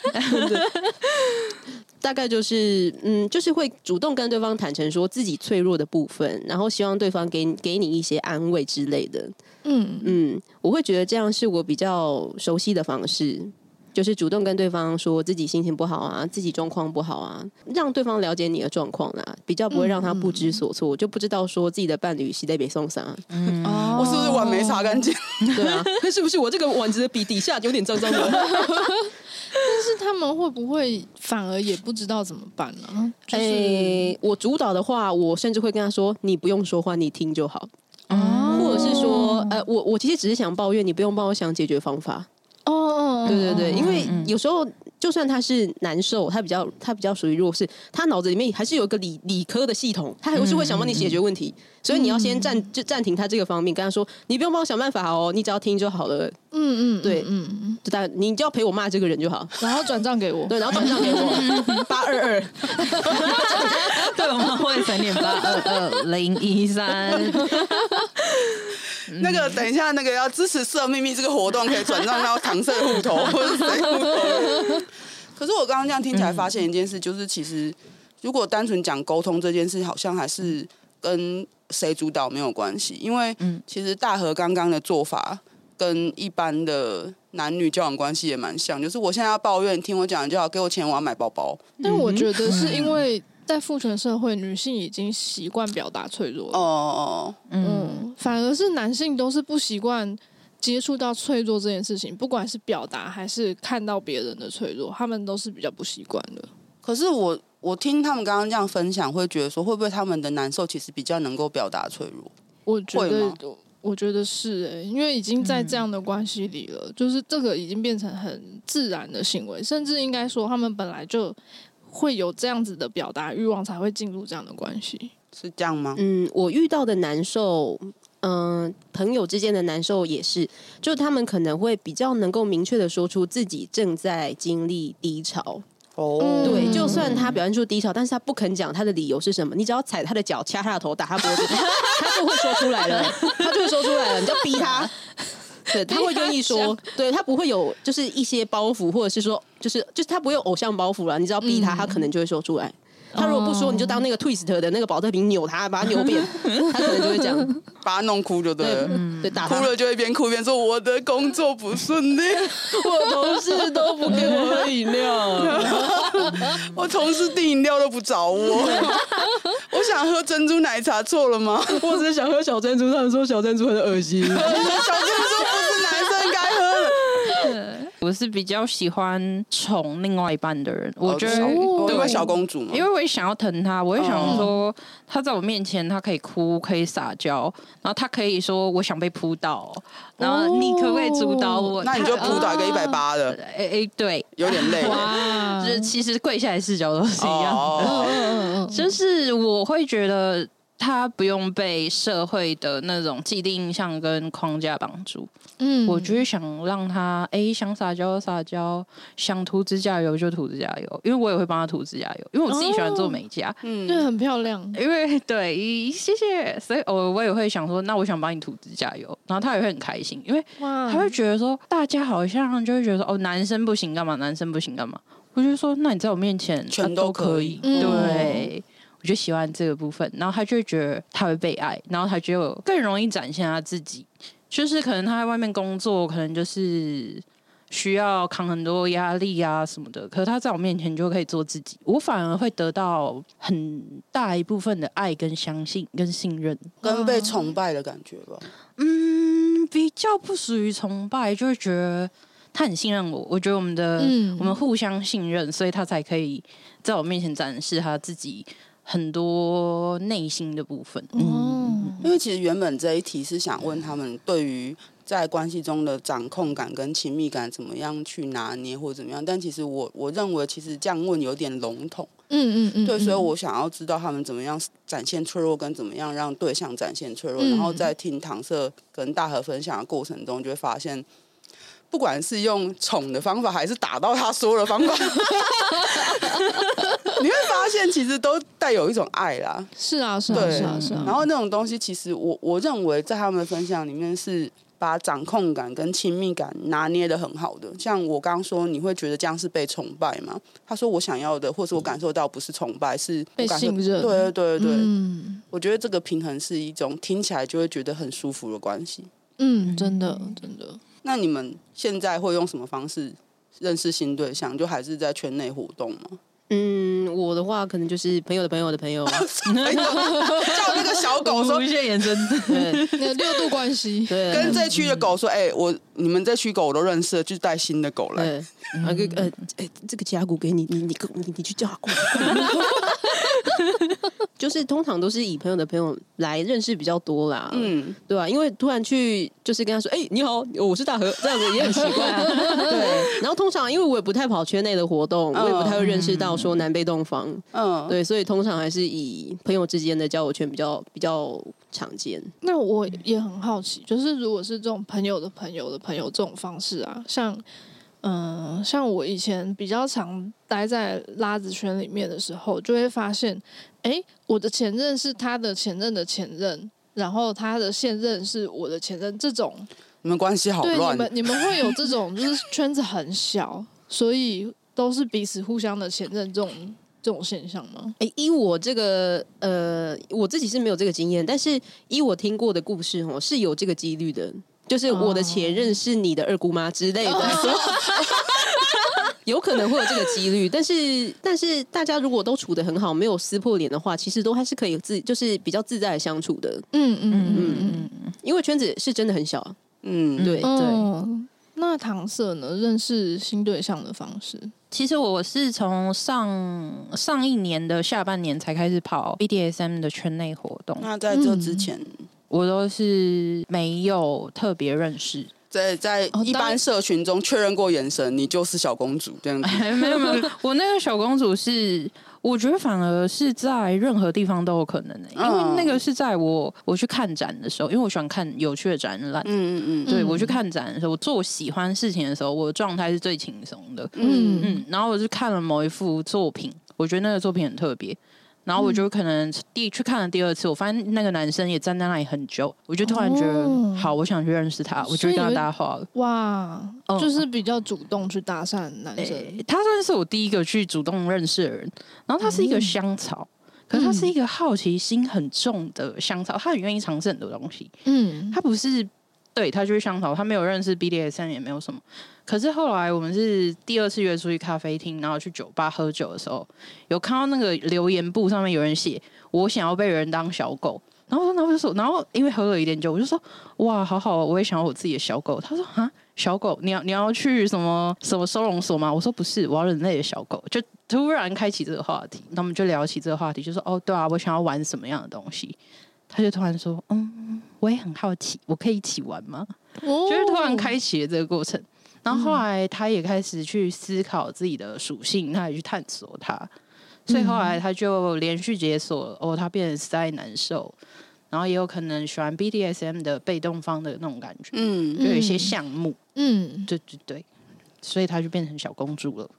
大概就是就是会主动跟对方坦诚说自己脆弱的部分，然后希望对方给你一些安慰之类的。我会觉得这样是我比较熟悉的方式，就是主动跟对方说自己心情不好啊，自己状况不好啊，让对方了解你的状况啦，比较不会让他不知所措，我就不知道说自己的伴侣是在北送啥。 我是不是碗没擦干净？ 对啊，是不是我这个碗子的底下有点脏脏的？ 但是他们会不会反而也不知道怎么办呢？ 我主导的话，我甚至会跟他说：“你不用说话，你听就好。”或者是说，我其实只是想抱怨，你不用帮我想解决方法。对，因为有时候就算他是难受，他比较属于弱势，他脑子里面还是有一个理科的系统，他还是会想帮你解决问题。所以你要先暂停他这个方面，跟他说你不用帮我想办法哦，你只要听就好了。对，你就要陪我骂这个人就好， 然后转账给我， 对，然后转账给我822， 对，我们会328220113。 那个等一下，那个要支持色秘密这个活动，可以转账到唐色户头或者谁户头。可是我刚刚这样听起来，发现一件事，就是其实如果单纯讲沟通这件事，好像还是跟谁主导没有关系，因为其实大和刚刚的做法跟一般的男女交往关系也蛮像，就是我现在要抱怨，听我讲就好，给我钱，我要买包包。 但我觉得是因为在父权社会，女性已经习惯表达脆弱了。反而是男性都是不习惯接触到脆弱这件事情，不管是表达还是看到别人的脆弱，他们都是比较不习惯的。 可是我听他们刚刚这样分享，会觉得说，会不会他们的难受其实比较能够表达脆弱？ 我觉得是因为已经在这样的关系里了，就是这个已经变成很自然的行为，甚至应该说他们本来就会有这样子的表达欲望，才会进入这样的关系。 是这样吗？ 我遇到的难受，朋友之间的难受也是，就他们可能会比较能够明确的说出自己正在经历低潮。对，就算他表现出低潮，但是他不肯讲他的理由是什么，你只要踩他的脚、掐他的头、打他脖子，他就会说出来了，你就要逼他，对，他会愿意说，对他不会有就是一些包袱，或者是说就是他不会有偶像包袱了，你只要逼他，他可能就会说出来。他如果不说，你就当那个 Twist 的那个保特瓶扭他，把他扭扁，他可能就会这样， 把他弄哭就对了。 对，打哭了就一边哭一边说我的工作不顺利， 我同事都不给我喝饮料， 我同事订饮料都不找我，我想喝珍珠奶茶错了吗？ 我只是想喝小珍珠，他们说小珍珠很恶心， 小珍珠不是男生该喝的。 我是比较喜欢宠另外一半的人，我觉得因为小公主嘛， 因为我也想要疼他，我会想说他在我面前他可以哭可以撒娇，然后他可以说我想被扑倒，然后你可不可以主导我？ 那你就扑倒一个180的， 对， 有点累。 哇， 就是其实跪下来视角都是一样的，就是我会觉得他不用被社会的那种既定印象跟框架绑住。我就会想让他想撒娇撒娇，想涂指甲油就涂指甲油，因为我也会帮他涂指甲油，因为我自己喜欢做美甲， 对，很漂亮。 因为对，谢谢，所以我也会想说，那我想帮你涂指甲油，然后他也会很开心，因为他会觉得说，大家好像就会觉得说，男生不行干嘛，男生不行干嘛，我就说，那你在我面前全都可以， 对。我就喜欢这个部分，然后他就会觉得他会被爱，然后他就更容易展现他自己。就是可能他在外面工作，可能就是需要扛很多压力啊什么的，可是他在我面前就可以做自己，我反而会得到很大一部分的爱跟相信跟信任， 跟被崇拜的感觉吧。 比较不属于崇拜，就会觉得他很信任我，我觉得我们互相信任，所以他才可以在我面前展示他自己很多内心的部分。 因为其实原本这一题是想问他们对于在关系中的掌控感跟亲密感怎么样去拿捏或者怎么样，但其实我认为其实这样问有点笼统。对，所以我想要知道他们怎么样展现脆弱，跟怎么样让对象展现脆弱，然后在听唐舍跟大和分享的过程中，就会发现，不管是用宠的方法，还是打到他说的方法，你会发现其实都带有一种爱啦。 是啊。 然后那种东西，其实我认为在他们的分享里面是把掌控感跟亲密感拿捏得很好的。像我刚刚说，你会觉得这样是被崇拜吗？他说我想要的，或是我感受到不是崇拜，是被信任。 对，我觉得这个平衡是一种听起来就会觉得很舒服的关系。 真的。 那你们现在会用什么方式认识新对象？就还是在圈内活动吗？ 我的话可能就是朋友的朋友的朋友， 叫那个小狗说无限延伸， 那6度关系， 对， 跟这区的狗说，你们这区狗我都认识了，就带新的狗来。 这个甲骨给你，你去叫它过来。就是通常都是以朋友的朋友来认识比较多啦，对吧？因为突然去就是跟他说，你好，我是大和，这样子也很奇怪啊。对，然后通常因为我也不太跑圈内的活动，我也不太会认识到说南北东方，对，所以通常还是以朋友之间的交友圈比较常见。 那我也很好奇，就是如果是这种朋友的朋友的朋友这种方式啊，像我以前比较常待在拉子圈里面的时候，就会发现，我的前任是他的前任的前任，然后他的现任是我的前任，这种你们关系好乱。 对，你们会有这种，就是圈子很小，所以都是彼此互相的前任这种这种现象吗？ 依我这个我自己是没有这个经验，但是依我听过的故事是有这个几率的，就是我的前任是你的二姑妈之类的。有可能会有这个几率，但是大家如果都处得很好，没有撕破脸的话，其实都还是可以就是比较自在的相处的。因为圈子是真的很小。对。 那唐色呢？认识新对象的方式？ 其实我是从上一年的下半年才开始跑 BDSM 的圈内活动。 那在这之前， 我都是没有特别认识。 在一般社群中确认过眼神，你就是小公主这样子。 没有，我那个小公主是，我觉得反而是在任何地方都有可能的，因为那个是在我去看展的时候，因为我喜欢看有趣的展览。对，我去看展的时候，我做我喜欢事情的时候，我的状态是最轻松的。然后我就看了某一幅作品，我觉得那个作品很特别。然后我就可能去看了第二次，我发现那个男生也站在那里很久，我就突然觉得，好，我想去认识他，我就跟他搭话了。 哇，就是比较主动去搭讪男生。 他算是我第一个去主动认识的人。然后他是一个香草，可是他是一个好奇心很重的香草，他很愿意尝试很多东西。他不是。对，他就是香草，他没有认识 BDSM 也没有什么。可是后来我们是第二次约出去咖啡厅，然后去酒吧喝酒的时候，有看到那个留言簿上面有人写我想要被人当小狗，然后我就说，然后因为喝了一点酒，我就说哇，好好，我也想要我自己的小狗。他说啊，小狗，你要去什么收容所吗？我说不是，我要人类的小狗。就突然开启这个话题，那我们就聊起这个话题，就说哦，对啊，我想要玩什么样的东西。他就突然说我也很好奇，我可以一起玩吗？就是突然开启了这个过程。然后后来他也开始去思考自己的属性，他也去探索它，所以后来他就连续解锁了他变成死爱难受，然后也有可能喜欢 BDSM 的被动方的那种感觉，就有一些项目，对，所以他就变成小公主了。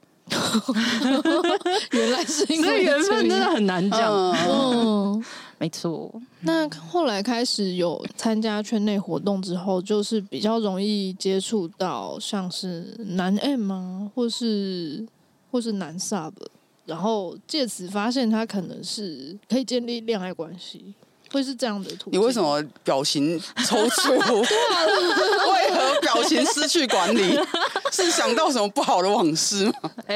原来是因为所以缘分真的很难讲。没错。 那后来开始有参加圈内活动之后，就是比较容易接触到像是男 M 吗，或是男 Sub， 然后借此发现他可能是可以建立恋爱关系。会是这样的途径。 你为什么表情抽搐？为何表情失去管理？是想到什么不好的往事吗？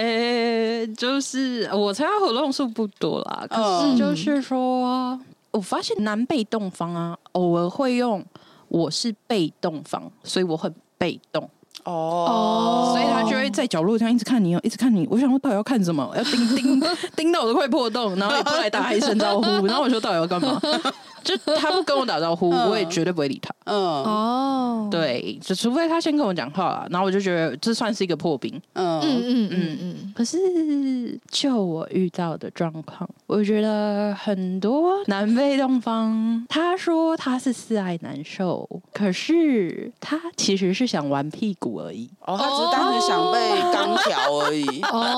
就是我参加活动数不多啦，可是就是说，我发现男被动方啊，偶尔会用我是被动方，所以我很被动。所以他就会在角落上一直看你，一直看你。我想说，到底要看什么？要盯到我都快破洞，然后也不来打一声招呼。然后我说，到底要干嘛？就他不跟我打招呼，我也绝对不会理他。对，就除非他先跟我讲话啦，然后我就觉得这算是一个破冰。可是就我遇到的状况，我觉得很多男被动方，他说他是四爱难受，可是他其实是想玩屁股而已。 他只是单纯想被钢条而已。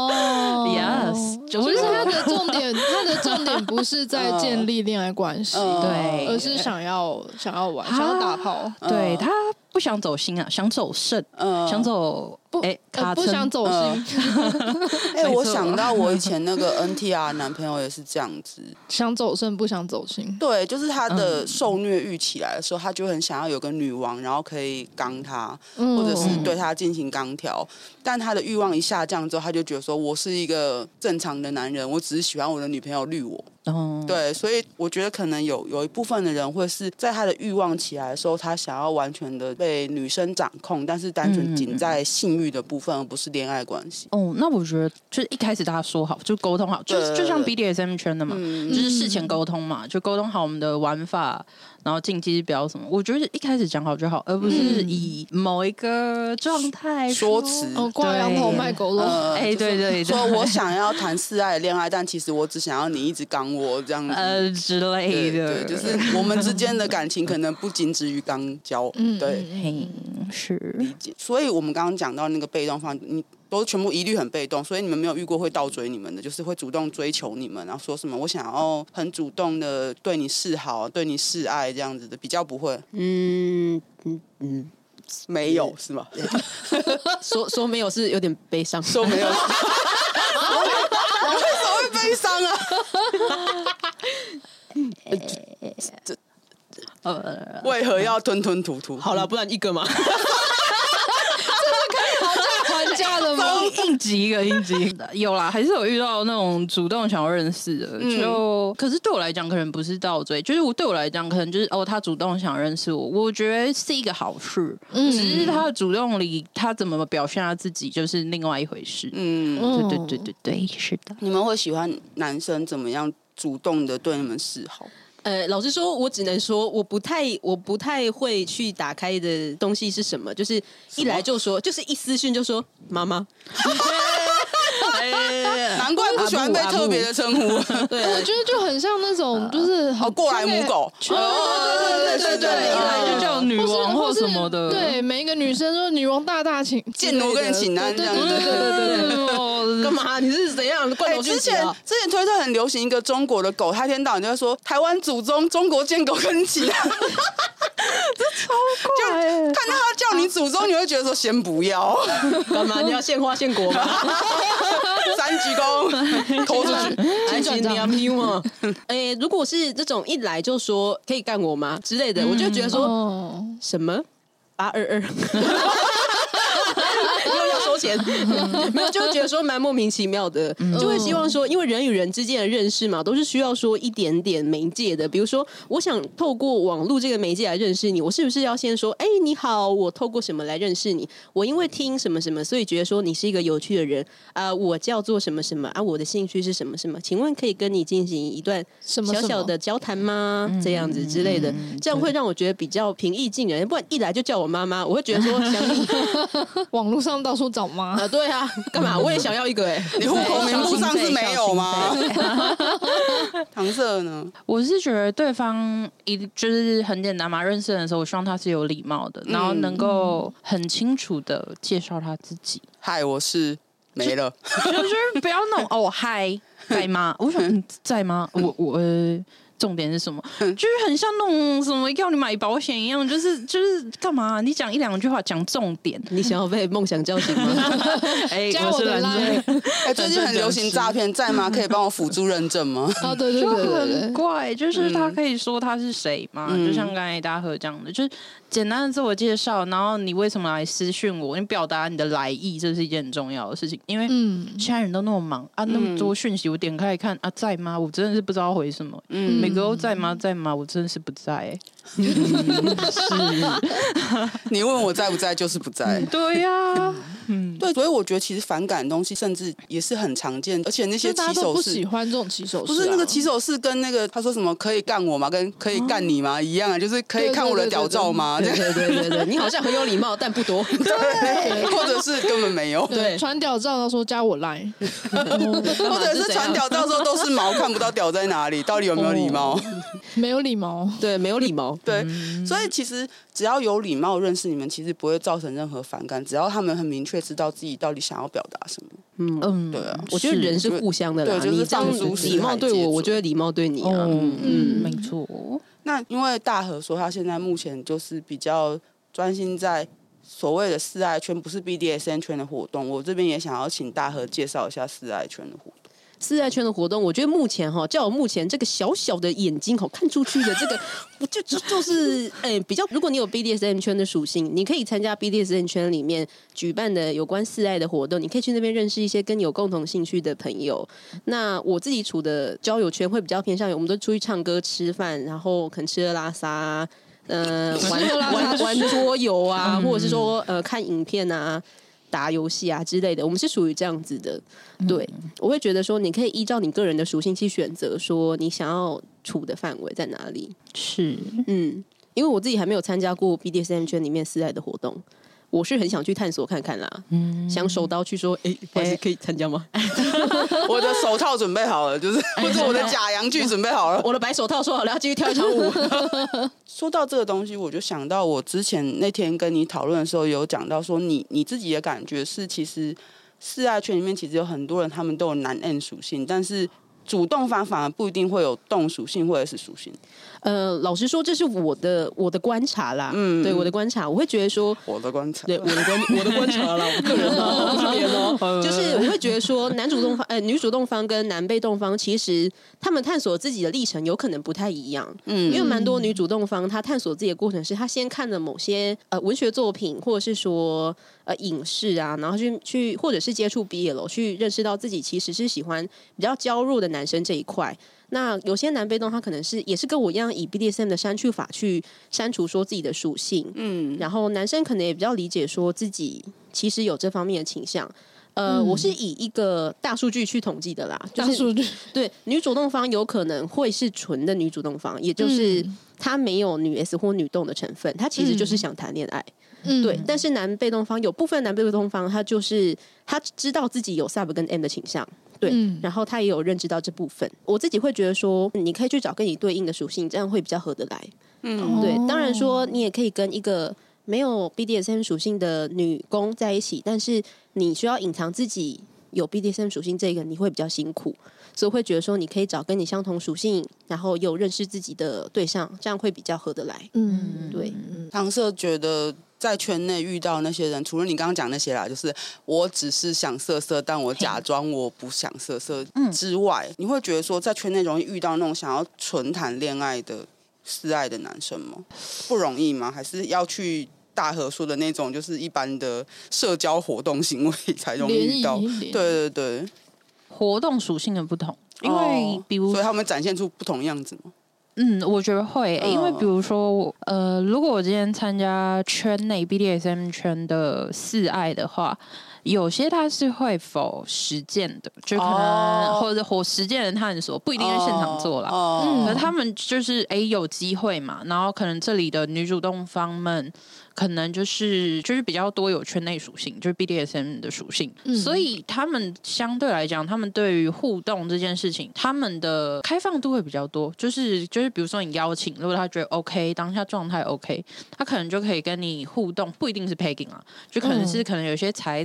Yes， 就是他的重点不是在建立恋爱关系， 对， 而是想要玩，想要打炮。 对，他不想走心啊，想走肾，想走不想走心。 我想到我以前那个 NTR 男朋友也是这样子， 想走肾不想走心。 对，就是他的受虐欲起来的时候，他就很想要有个女王，然后可以刚他，或者是对他进行钢条。但他的欲望一下降之后，他就觉得说我是一个正常的男人，我只是喜欢我的女朋友绿我。对，所以我觉得可能有一部分的人会是在他的欲望起来的时候，他想要完全的被女生掌控，但是单纯仅在性欲的部分，而不是恋爱关系。 那我觉得就是一开始大家说好，就沟通好，就像 BDSM 圈的嘛，就是事前沟通嘛，就沟通好我们的玩法，然后禁忌标什么。我觉得一开始讲好就好，而不是以某一个状态说辞挂羊头卖狗肉。 对， 说我想要谈四爱的恋爱，但其实我只想要你一直刚我这样子之类的。 对，就是我们之间的感情可能不仅止于刚交。对， 是理解。所以我们刚刚讲到那个被动方，你都全部一律很被动，所以你们没有遇过会倒追你们的，就是会主动追求你们，然后说什么我想要很主动的对你示好，对你示爱这样子的，比较不会。没有是吗？说没有是有点悲伤， 说没有。我为什么会悲悲伤啊！为何要吞吞吐吐？ 好了，不然一个嘛。 还价的吗？ 应急一个有啦，还是有遇到那种主动想要认识的，可是对我来讲可能不是倒追，就是对我来讲可能就是他主动想认识我，我觉得是一个好事，只是他的主动里他怎么表现他自己就是另外一回事。对，是的。 你们会喜欢男生怎么样主动的对你们示好？ 老实说，我只能说我不太会去打开的东西是什么，就是一来就说，就是一私讯就说妈妈。 难怪不喜欢被特别的称呼。 对，我觉得就很像那种就是过来母狗。 对， 一来就叫女王或什么的。 对，每一个女生说女王大请， 见奴跟请安这样子。 对，干嘛？你是怎样罐头？ 之前推特很流行一个中国的狗，他一天到晚就会说台湾祖宗中国见狗跟请安。 这超怪！ 看到他叫你祖宗，你会觉得说先不要。 干嘛？你要献花献果吗？ 三鞠躬，拖出去。 还是你要 Q 吗？如果是这种一来就说可以干我吗之类的，我就觉得说什么822。又要收钱，没有，就会觉得说蛮莫名其妙的，就会希望说，因为人与人之间的认识嘛，都是需要说一点点媒介的。比如说，我想透过网络这个媒介来认识你，我是不是要先说，你好，我透过什么来认识你？我因为听什么什么，所以觉得说你是一个有趣的人啊，我叫做什么什么啊，我的兴趣是什么什么？请问可以跟你进行一段小小的交谈吗？这样子之类的，这样会让我觉得比较平易近人。不然一来就叫我妈妈，我会觉得说想你。 网络上到处找妈对啊，干嘛？我也想要一个你户口名簿上是没有吗？搪塞呢？ 我是觉得对方就是很简单嘛，认识人的时候，我希望他是有礼貌的，然后能够很清楚的介绍他自己。 嗨，我是没了， 就是不要那种嗨在吗？我想在吗？我重点是什么？就是很像那种什么要你买保险一样，就是干嘛？你讲一两句话，讲重点。 你想要被梦想叫醒吗？ 加我的 line。 最近很流行诈骗，在吗？可以帮我辅助认证吗？ 对， 就很怪，就是他可以说他是谁嘛？就像刚才大和这样的，就是简单的自我介绍，然后你为什么来私讯我？你表达你的来意，这是一件很重要的事情。因为现在人都那么忙啊，那么多讯息，我点开一看啊，在吗？我真的是不知道回什么。每个都在吗？在吗？我真的是不在。是， 你问我在不在，就是不在。 对呀， 对，所以我觉得其实反感的东西，甚至也是很常见，而且那些起手式， 不喜欢这种起手式， 不是那个起手式跟那个他说什么可以干我吗？跟可以干你吗一样啊，就是可以看我的屌照吗？ 对，你好像很有礼貌，但不多。 对，或者是根本没有。 对，传屌照的时候加我 line， 或者是传屌照的时候都是毛，看不到屌在哪里，到底有没有礼貌？ 没有礼貌， 对，没有礼貌。 对，所以其实只要有礼貌认识你们，其实不会造成任何反感。只要他们很明确知道自己到底想要表达什么。对啊， 我觉得人是互相的啦。 对，就是这样礼貌对我，我就会礼貌对你啊。 没错。 那因为大和说他现在目前就是比较专心在所谓的四爱圈，不是 BDSM 圈的活动。我这边也想要请大和介绍一下四爱圈的活动。 四爱圈的活动，我觉得目前叫我目前这个小小的眼睛看出去的这个，就是比较，如果你有 BDSM 圈的属性，你可以参加 BDSM 圈里面举办的有关四爱的活动，你可以去那边认识一些跟你有共同兴趣的朋友。那我自己处的交友圈会比较偏向于，我们都出去唱歌、吃饭，然后可能吃喝拉撒，玩桌游啊，或者是说看影片啊。打游戏啊之类的，我们是属于这样子的。对，我会觉得说，你可以依照你个人的属性去选择，说你想要处的范围在哪里。 是， 因为我自己还没有参加过 BDSM 圈里面私爱的活动，我是很想去探索看看啦。想手刀去说，不好意思，可以参加吗？ 我的手套准备好了，就是或者我的假阳具准备好了， 我的白手套说好了，要继续跳一场舞。 说到这个东西，我就想到我之前那天跟你讨论的时候，有讲到说你自己的感觉是，其实四爱圈里面其实有很多人他们都有男 N 属性，但是主动方反而不一定会有动属性或者是属性。 老实说，这是我的观察啦。对我的观察，我会觉得说， 我的观察， 对我的观察啦，我个人哦，不是别人哦，就是我会觉得说，女主动方跟男被动方，其实他们探索自己的历程有可能不太一样。因为蛮多女主动方，她探索自己的过程是，她先看了某些文学作品，或者是说影视啊，然后去或者是接触 BL， 去认识到自己其实是喜欢比较娇弱的男生这一块。那有些男被动，他可能也是跟我一样以 BDSM 的删去法去删除说自己的属性，然后男生可能也比较理解说自己其实有这方面的倾向。我是以一个大数据去统计的啦，就是、 大数据对女主动方有可能会是纯的女主动方，也就是她没有女 S 或女动的成分，她其实就是想谈恋爱。对，但是男被动方有部分男被动方，他知道自己有 sub 跟 M 的倾向。对，然后他也有认知到这部分。我自己会觉得说，你可以去找跟你对应的属性，这样会比较合得来。对，当然说你也可以跟一个没有 BDSM 属性的女攻在一起，但是你需要隐藏自己有 BDSM 属性，这个你会比较辛苦。所以我会觉得说，你可以找跟你相同属性，然后有认识自己的对象，这样会比较合得来。对。 唐色觉得在圈内遇到那些人，除了你刚刚讲那些啦，就是我只是想色色，但我假装我不想色色之外，你会觉得说在圈内容易遇到那种想要纯谈恋爱的示爱的男生吗？不容易吗？还是要去大河说的那种就是一般的社交活动行为才容易遇到？对对对， 活动属性的不同，因为比如所以他们展现出不同的样子吗？ 我觉得会因为比如说如果我今天参加圈内 BDSM 圈的示爱的话，有些他是会否实践的，就可能或者实践的探索，不一定在现场做啦。可是他们就是有机会嘛，然后可能这里的女主动方们可能就是比较多有圈内属性，就是 BDSM 的属性，所以他们相对来讲，他们对于互动这件事情，他们的开放度会比较多。就是比如说你邀请，如果他觉得 OK， 当下状态 OK， 他可能就可以跟你互动，不一定是 pegging 啊，就可能有些踩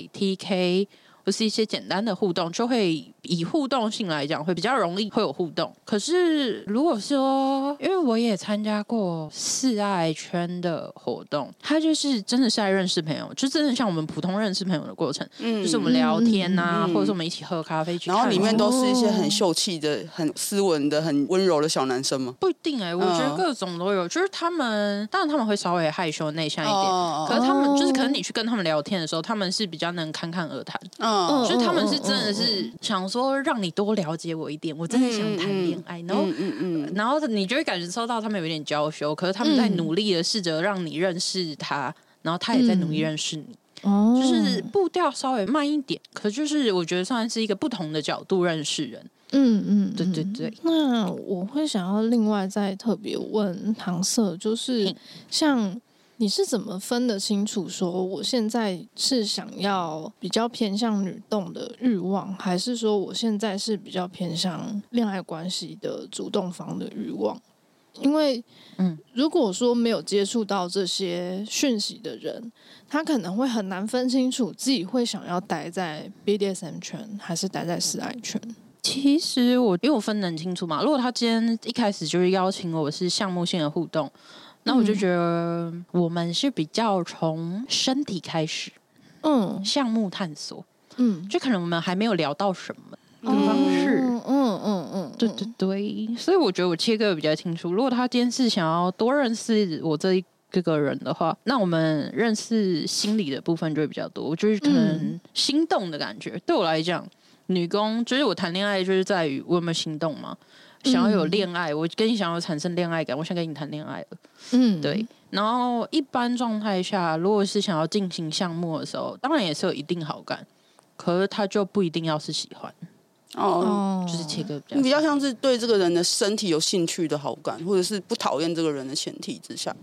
TK。或是一些简单的互动，就会以互动性来讲会比较容易会有互动。可是如果说，因为我也参加过示爱圈的活动，它就是真的是来认识朋友，就真的像我们普通认识朋友的过程，就是我们聊天啊，或者是我们一起喝咖啡去看， 然后里面都是一些很秀气的、很斯文的、很温柔的小男生吗？ 不一定我觉得各种都有，就是他们当然他们会稍微害羞内向一点，可是他们就是可能你去跟他们聊天的时候，他们是比较能侃侃而谈。就是他们是真的是想说让你多了解我一点，我真的想谈恋爱，然后你就会感受到他们有点娇羞，可是他们在努力的试着让你认识他，然后他也在努力认识你，就是步调稍微慢一点，可就是我觉得算是一个不同的角度认识人。对对对。 那我会想要另外再特别问唐色，就是像你是怎么分得清楚说我现在是想要比较偏向女动的欲望，还是说我现在是比较偏向恋爱关系的主动方的欲望？因为如果说没有接触到这些讯息的人，他可能会很难分清楚自己会想要待在 BDSM 圈还是待在示爱圈。 其实因为我分得很清楚嘛，如果他今天一开始就是邀请我是项目性的互动，那我就觉得我们是比较从身体开始，项目探索，就可能我们还没有聊到什么方式，对对对，所以我觉得我切割比较清楚。如果他今天是想要多认识我这一个人的话，那我们认识心理的部分就会比较多，就是可能心动的感觉。对我来讲，女攻就是我谈恋爱就是在于我有没有心动嘛。想要有恋爱，我跟你想要产生恋爱感，我想跟你谈恋爱了。对。然后一般状态下，如果是想要进行项目的时候，当然也是有一定好感，可是他就不一定要是喜欢。就是切割比较像是对这个人的身体有兴趣的好感，或者是不讨厌这个人的前提之下。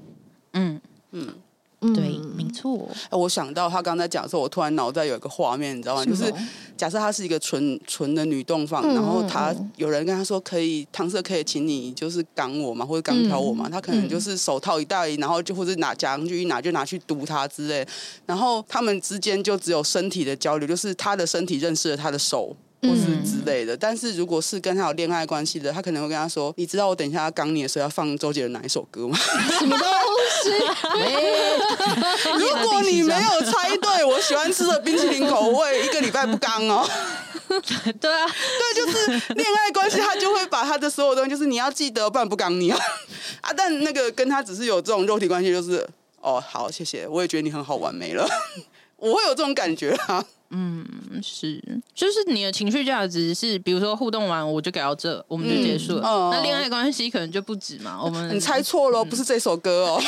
对，没错。 我想到他刚才讲的时候，我突然脑袋有一个画面，你知道吗？就是假设他是一个纯的女动方，然后有人跟他说唐色可以请你就是刚我嘛，或者刚挑我嘛，他可能就是手套一戴，然后就或者假洋具一拿就拿去毒他之类，然后他们之间就只有身体的交流，就是他的身体认识了他的手。 或是之类的。但是如果是跟他有恋爱关系的，他可能会跟他说：“你知道我等一下要刚你的时候要放周杰伦哪一首歌吗？” 什么东西？ 如果你没有猜对我喜欢吃的冰淇淋口味，1个礼拜不刚哦。 对啊， 对，就是恋爱关系，他就会把他的所有东西，就是你要记得，不然不刚你啊。但那个跟他只是有这种肉体关系，就是哦，好，谢谢，我也觉得你很好玩，没了。我会有这种感觉啊。 是，就是你的情绪价值是，比如说互动完我就给到这，我们就结束了。那恋爱关系可能就不止嘛。你猜错了，不是这首歌哦。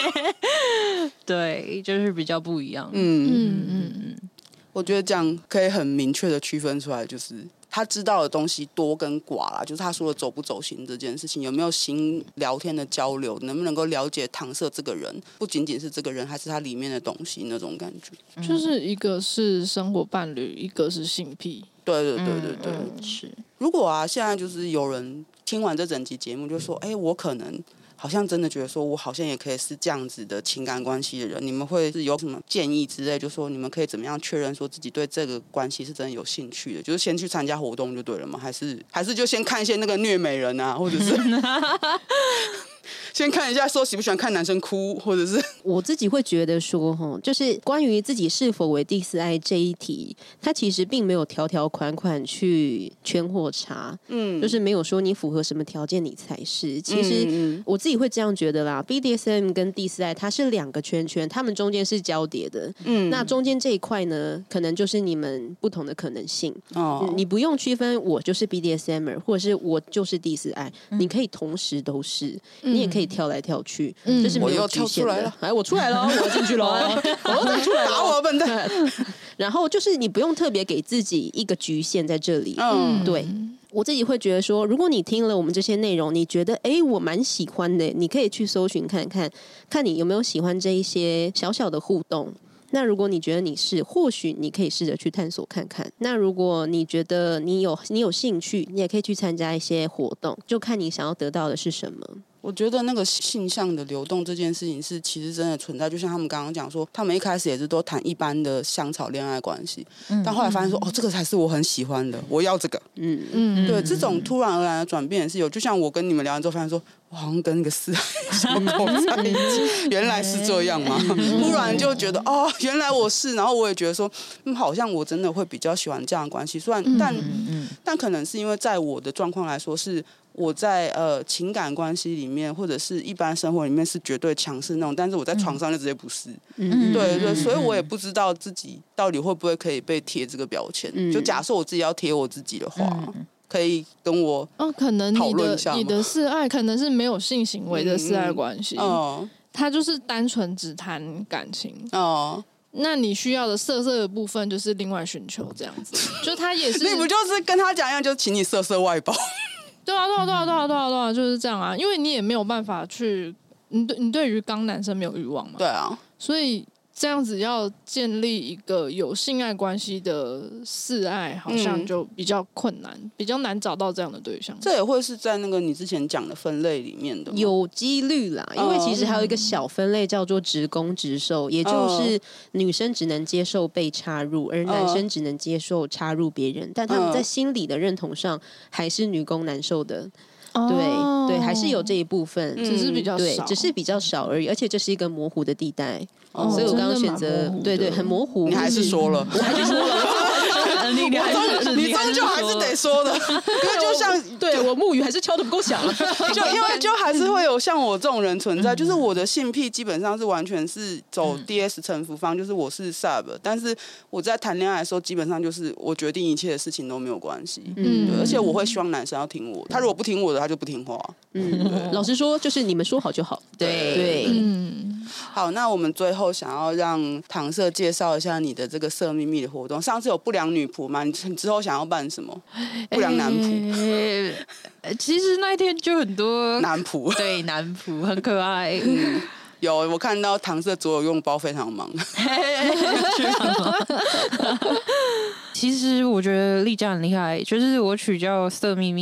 对，就是比较不一样。 我觉得这样可以很明确的区分出来，就是他知道的东西多跟寡啦，就是他说的走不走心这件事情，有没有心聊天的交流，能不能够了解搪塞这个人，不仅仅是这个人，还是他里面的东西那种感觉。 就是一个是生活伴侣，一个是性癖。 对， 是。 如果现在就是有人听完这整集节目就说，我可能好像真的觉得说我好像也可以是这样子的情感关系的人，你们会是有什么建议之类，就说你们可以怎么样确认说自己对这个关系是真的有兴趣的，就是先去参加活动就对了吗？还是就先看一些那个虐美人啊，或者是先看一下说喜不喜欢看男生哭，或者是我自己会觉得说，就是关于自己是否为第四爱这一题，它其实并没有条条款款去圈或查，就是没有说你符合什么条件你才是。其实我自己会这样觉得啦 ，BDSM 跟第四爱它是2个圈圈，它们中间是交叠的。那中间这一块呢，可能就是你们不同的可能性。你不用区分我就是 BDSMer， 或者是我就是第四爱，你可以同时都是，你也可以跳来跳去，这是没有局限的。我出来了，我要进去了，我要出来了， 打我笨蛋。 然后就是你不用特别给自己一个局限在这里。对。我自己会觉得说，如果你听了我们这些内容，你觉得我蛮喜欢的，你可以去搜寻看看，看你有没有喜欢这一些小小的互动。那如果你觉得你是，或许你可以试着去探索看看。那如果你觉得你有兴趣，你也可以去参加一些活动，就看你想要得到的是什么。 我觉得那个性向的流动这件事情是其实真的存在，就像他们刚刚讲说，他们一开始也是都谈一般的香草恋爱关系，但后来发现说，这个才是我很喜欢的，我要这个。对，这种突然而然的转变也是有。就像我跟你们聊完之后，发现说，我好像跟那个四海小狗在一起，原来是这样吗？突然就觉得原来我是，然后我也觉得说，好像我真的会比较喜欢这样的关系。虽然但可能是因为在我的状况来说是。我在情感关系里面，或者是一般生活里面是绝对强势那种，但是我在床上就直接不是。对，所以我也不知道自己到底会不会可以被贴这个标签。就假设我自己要贴我自己的话，可以跟我可能你的示爱可能是没有性行为的示爱关系，他就是单纯只谈感情。那你需要的色的部分就是另外寻求这样子，就他也是你不就是跟他讲一样，就是请你色外包。 对啊，就是这样啊，因为你也没有办法去，你对于刚男生没有欲望嘛， 对啊， 所以这样子要建立一个有性爱关系的示爱，好像就比较困难，比较难找到这样的对象。 这也会是在那个你之前讲的分类里面的吗？ 有几率啦，因为其实还有一个小分类叫做直攻直受，也就是女生只能接受被插入，而男生只能接受插入别人，但他们在心理的认同上还是女攻男受的。对，还是有这一部分， 只是比较少， 只是比较少而已，而且这是一个模糊的地地带，所以我刚刚选择对，很模糊。 你还是说了， 我还是说了， 你终究还是得说的，因为就像对我木鱼还是敲得不够响， 就因为就还是会有像我这种人存在，就是我的性癖基本上是完全是走 DS 臣服方，就是我是 sub， 但是我在谈恋爱的时候，基本上就是我决定一切的事情都没有关系，对，而且我会希望男生要听我，他如果不听我的，他就不听话。 老实说，就是你们说好就好。对， 好，那我们最后想要让搪塞介绍一下你的这个色秘密的活动。上次有不良女仆吗？你之后想要办什么？不良男仆？ 其实那一天就很多男仆， 对，男仆很可爱。 有，我看到搪塞左右用包非常忙。 其实我觉得丽佳很厉害，就是我取叫色秘密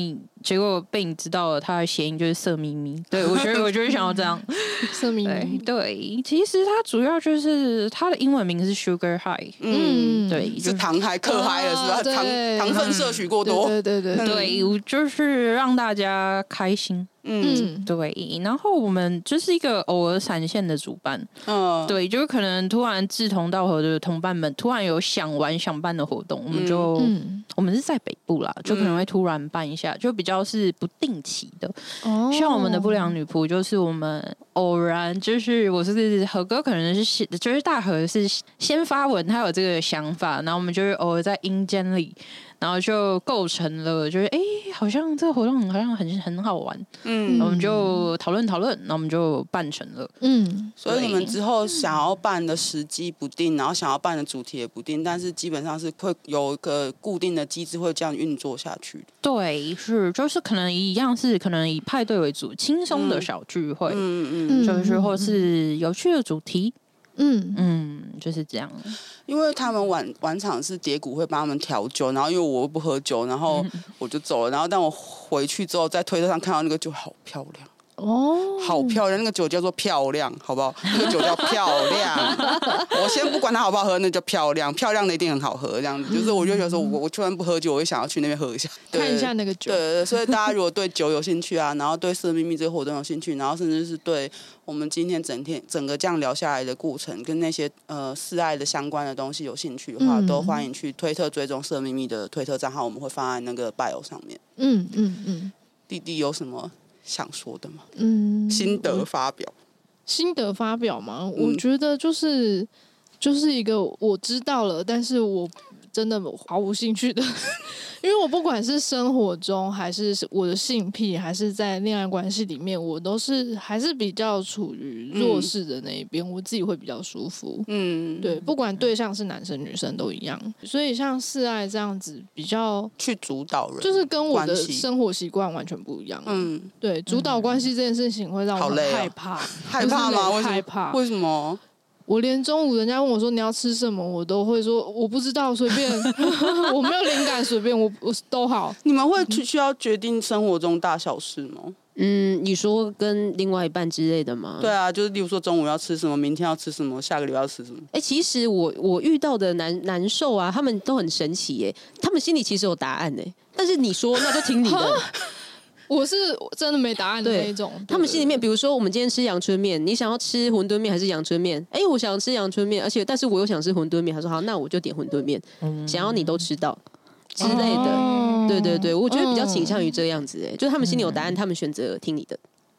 结果被你知道了，它的谐音就是色咪咪。对，我就是想要这样色咪咪。 对，其实它主要就是它的英文名是 Sugar High。对， 是糖嗨嗑嗨了是吧？糖分摄取过多。 对，就是让大家开心。对，然后我们就是一个偶尔闪现的主办，对，就是可能突然志同道合的同伴们突然有想办的活动，我们是在北部啦，就可能会突然办一下，就比较是不定期的。像我们的不良女仆，就是我们偶然就是我是何哥，可能是就是大何是先发文，他有这个想法，然后我们就是偶尔在阴间里。然后就构成了，就是好像这个活动好像很好玩，我们就讨论，然后我们就办成了， 所以你们之后想要办的时机不定，然后想要办的主题也不定，但是基本上是会有一个固定的机制会这样运作下去。 对，就是可能一样是可能以派对为主，轻松的小聚会，就是或是有趣的主题。就是这样。 因为他们晚场是蝶谷会帮他们调酒，然后因为我不喝酒，然后我就走了。然后但我回去之后，在推特上看到那个酒好漂亮。好漂亮！那个酒叫做漂亮，好不好？那个酒叫漂亮。我先不管它好不好喝，那叫漂亮。漂亮的一定很好喝，这样子。就是我就觉得说，我就算不喝酒，我也想要去那边喝一下， 看一下那个酒。 对，所以大家如果对酒有兴趣啊，然后对色秘密这个活动有兴趣，然后甚至是对我们今天整个这样聊下来的过程，跟那些示爱的相关的东西有兴趣的话，都欢迎去推特追踪色秘密的推特账号，我们会放在那个 bio 上面。弟弟有什么想说的吗？心得发表吗？ 我觉得就是一个我知道了，但是我真的毫无兴趣的。因为我不管是生活中，还是我的性癖，还是在恋爱关系里面，我都是还是比较处于弱势的那一边，我自己会比较舒服。对，不管对象是男生女生都一样。所以像示爱这样子，比较去主导人， 就是跟我的生活习惯完全不一样。对，主导关系这件事情会让我很害怕。 害怕吗？ 害怕？ 为什么？ 我连中午人家问我说你要吃什么，我都会说我不知道，随便。我没有灵感，随便我都好。 你们会需要决定生活中大小事吗？ 你说跟另外一半之类的吗？ 对啊，就是例如说中午要吃什么，明天要吃什么，下个礼拜要吃什么。 其实我遇到的男兽啊，他们都很神奇耶，他们心里其实有答案耶，但是你说那就听你的。 我是真的没答案的那一种。 他们心里面，比如说我们今天吃阳春面，你想要吃馄饨面还是阳春面？我想吃阳春面，但是我又想吃馄饨面。他说好，那我就点馄饨面，想要你都吃到之类的。对，我觉得比较倾向于这样子，就是他们心里有答案，他们选择听你的。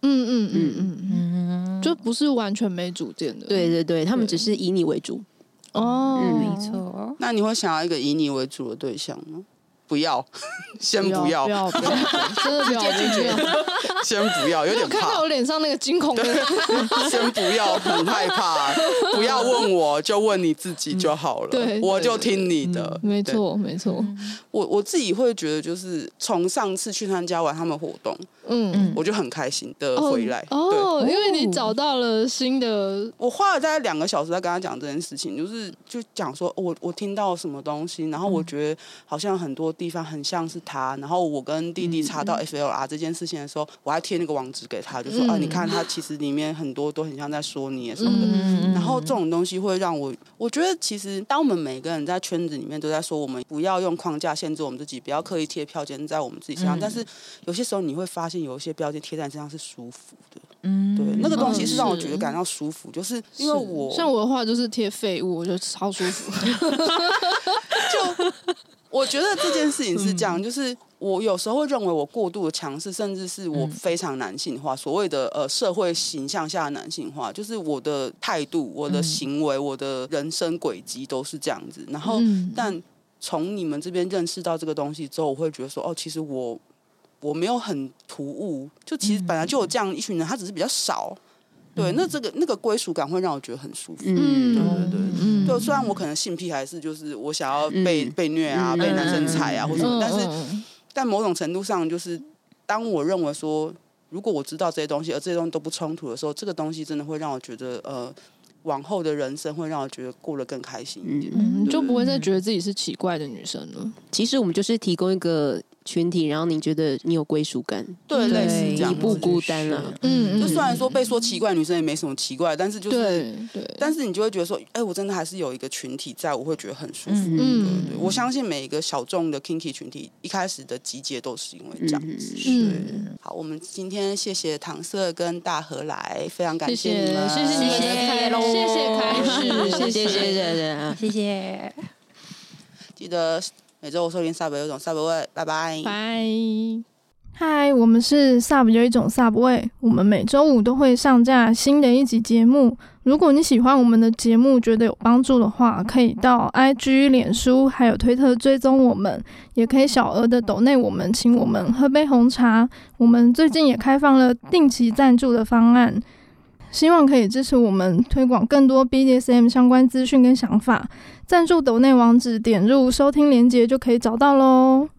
就不是完全没主见的。 对，他们只是以你为主。 没错。 那你会想要一个以你为主的对象吗？不要，先不要， 真的不要进去。 先不要，有点怕。 看到我脸上那个惊恐的。 先不要，很害怕。不要问我，就问你自己就好了。 对， 我就听你的。 没错。 我自己会觉得，就是从上次去参加完他们活动，我就很开心的回来。 因为你找到了新的。 我花了大概2个小时在跟他讲这件事情，就讲说我听到什么东西，然后我觉得好像很多地方很像是他，然后我跟弟弟查到 FLR 这件事情的时候，我还贴那个网址给他，就说你看他其实里面很多都很像在说你什么的。然后这种东西会让我觉得其实当我们每个人在圈子里面都在说我们不要用框架限制我们自己，不要刻意贴标签在我们自己身上，但是有些时候你会发现有一些标签贴在你身上是舒服的。对，那个东西是让我觉得感到舒服，就是因为像我的话就是贴废物，我就超舒服。 就我觉得这件事情是这样，就是我有时候会认为我过度的强势，甚至是我非常男性化，所谓的社会形象下的男性化，就是我的态度、我的行为、我的人生轨迹都是这样子。然后，但从你们这边认识到这个东西之后，我会觉得说，其实我没有很突兀，就其实本来就有这样一群人，他只是比较少。对，那个归属感会让我觉得很舒服。对，虽然我可能性癖还是就是我想要被虐啊，被男生踩啊或什么，但某种程度上就是当我认为说，如果我知道这些东西，而这些东西都不冲突的时候，这个东西真的会让我觉得往后的人生会让我觉得过得更开心一点。 就不会再觉得自己是奇怪的女生了。 其实我们就是提供一个群体，然后你觉得你有归属感， 对，类似这样， 你不孤单啊。 就虽然说被说奇怪，女生也没什么奇怪，但是就是对， 但是你就会觉得说，我真的还是有一个群体在，我会觉得很舒服。对，我相信每一个小众的 kinky 群体一开始的集结都是因为这样子。好，我们今天谢谢搪塞跟大河来，非常感谢你们， 谢谢你们的开喽，谢谢开始， 谢谢， 记得每周我收听 Sub 有一种 Sub 味，拜拜， 拜。嗨，我们是 Sub 有一种 Sub 味，我们每周五都会上架新的一集节目。如果你喜欢我们的节目，觉得有帮助的话，可以到 IG、脸书还有推特追踪我们，也可以小额的抖内我们，请我们喝杯红茶。我们最近也开放了定期赞助的方案，希望可以支持我们推广更多 BDSM 相关资讯跟想法。赞助抖内网址点入收听连结就可以找到咯。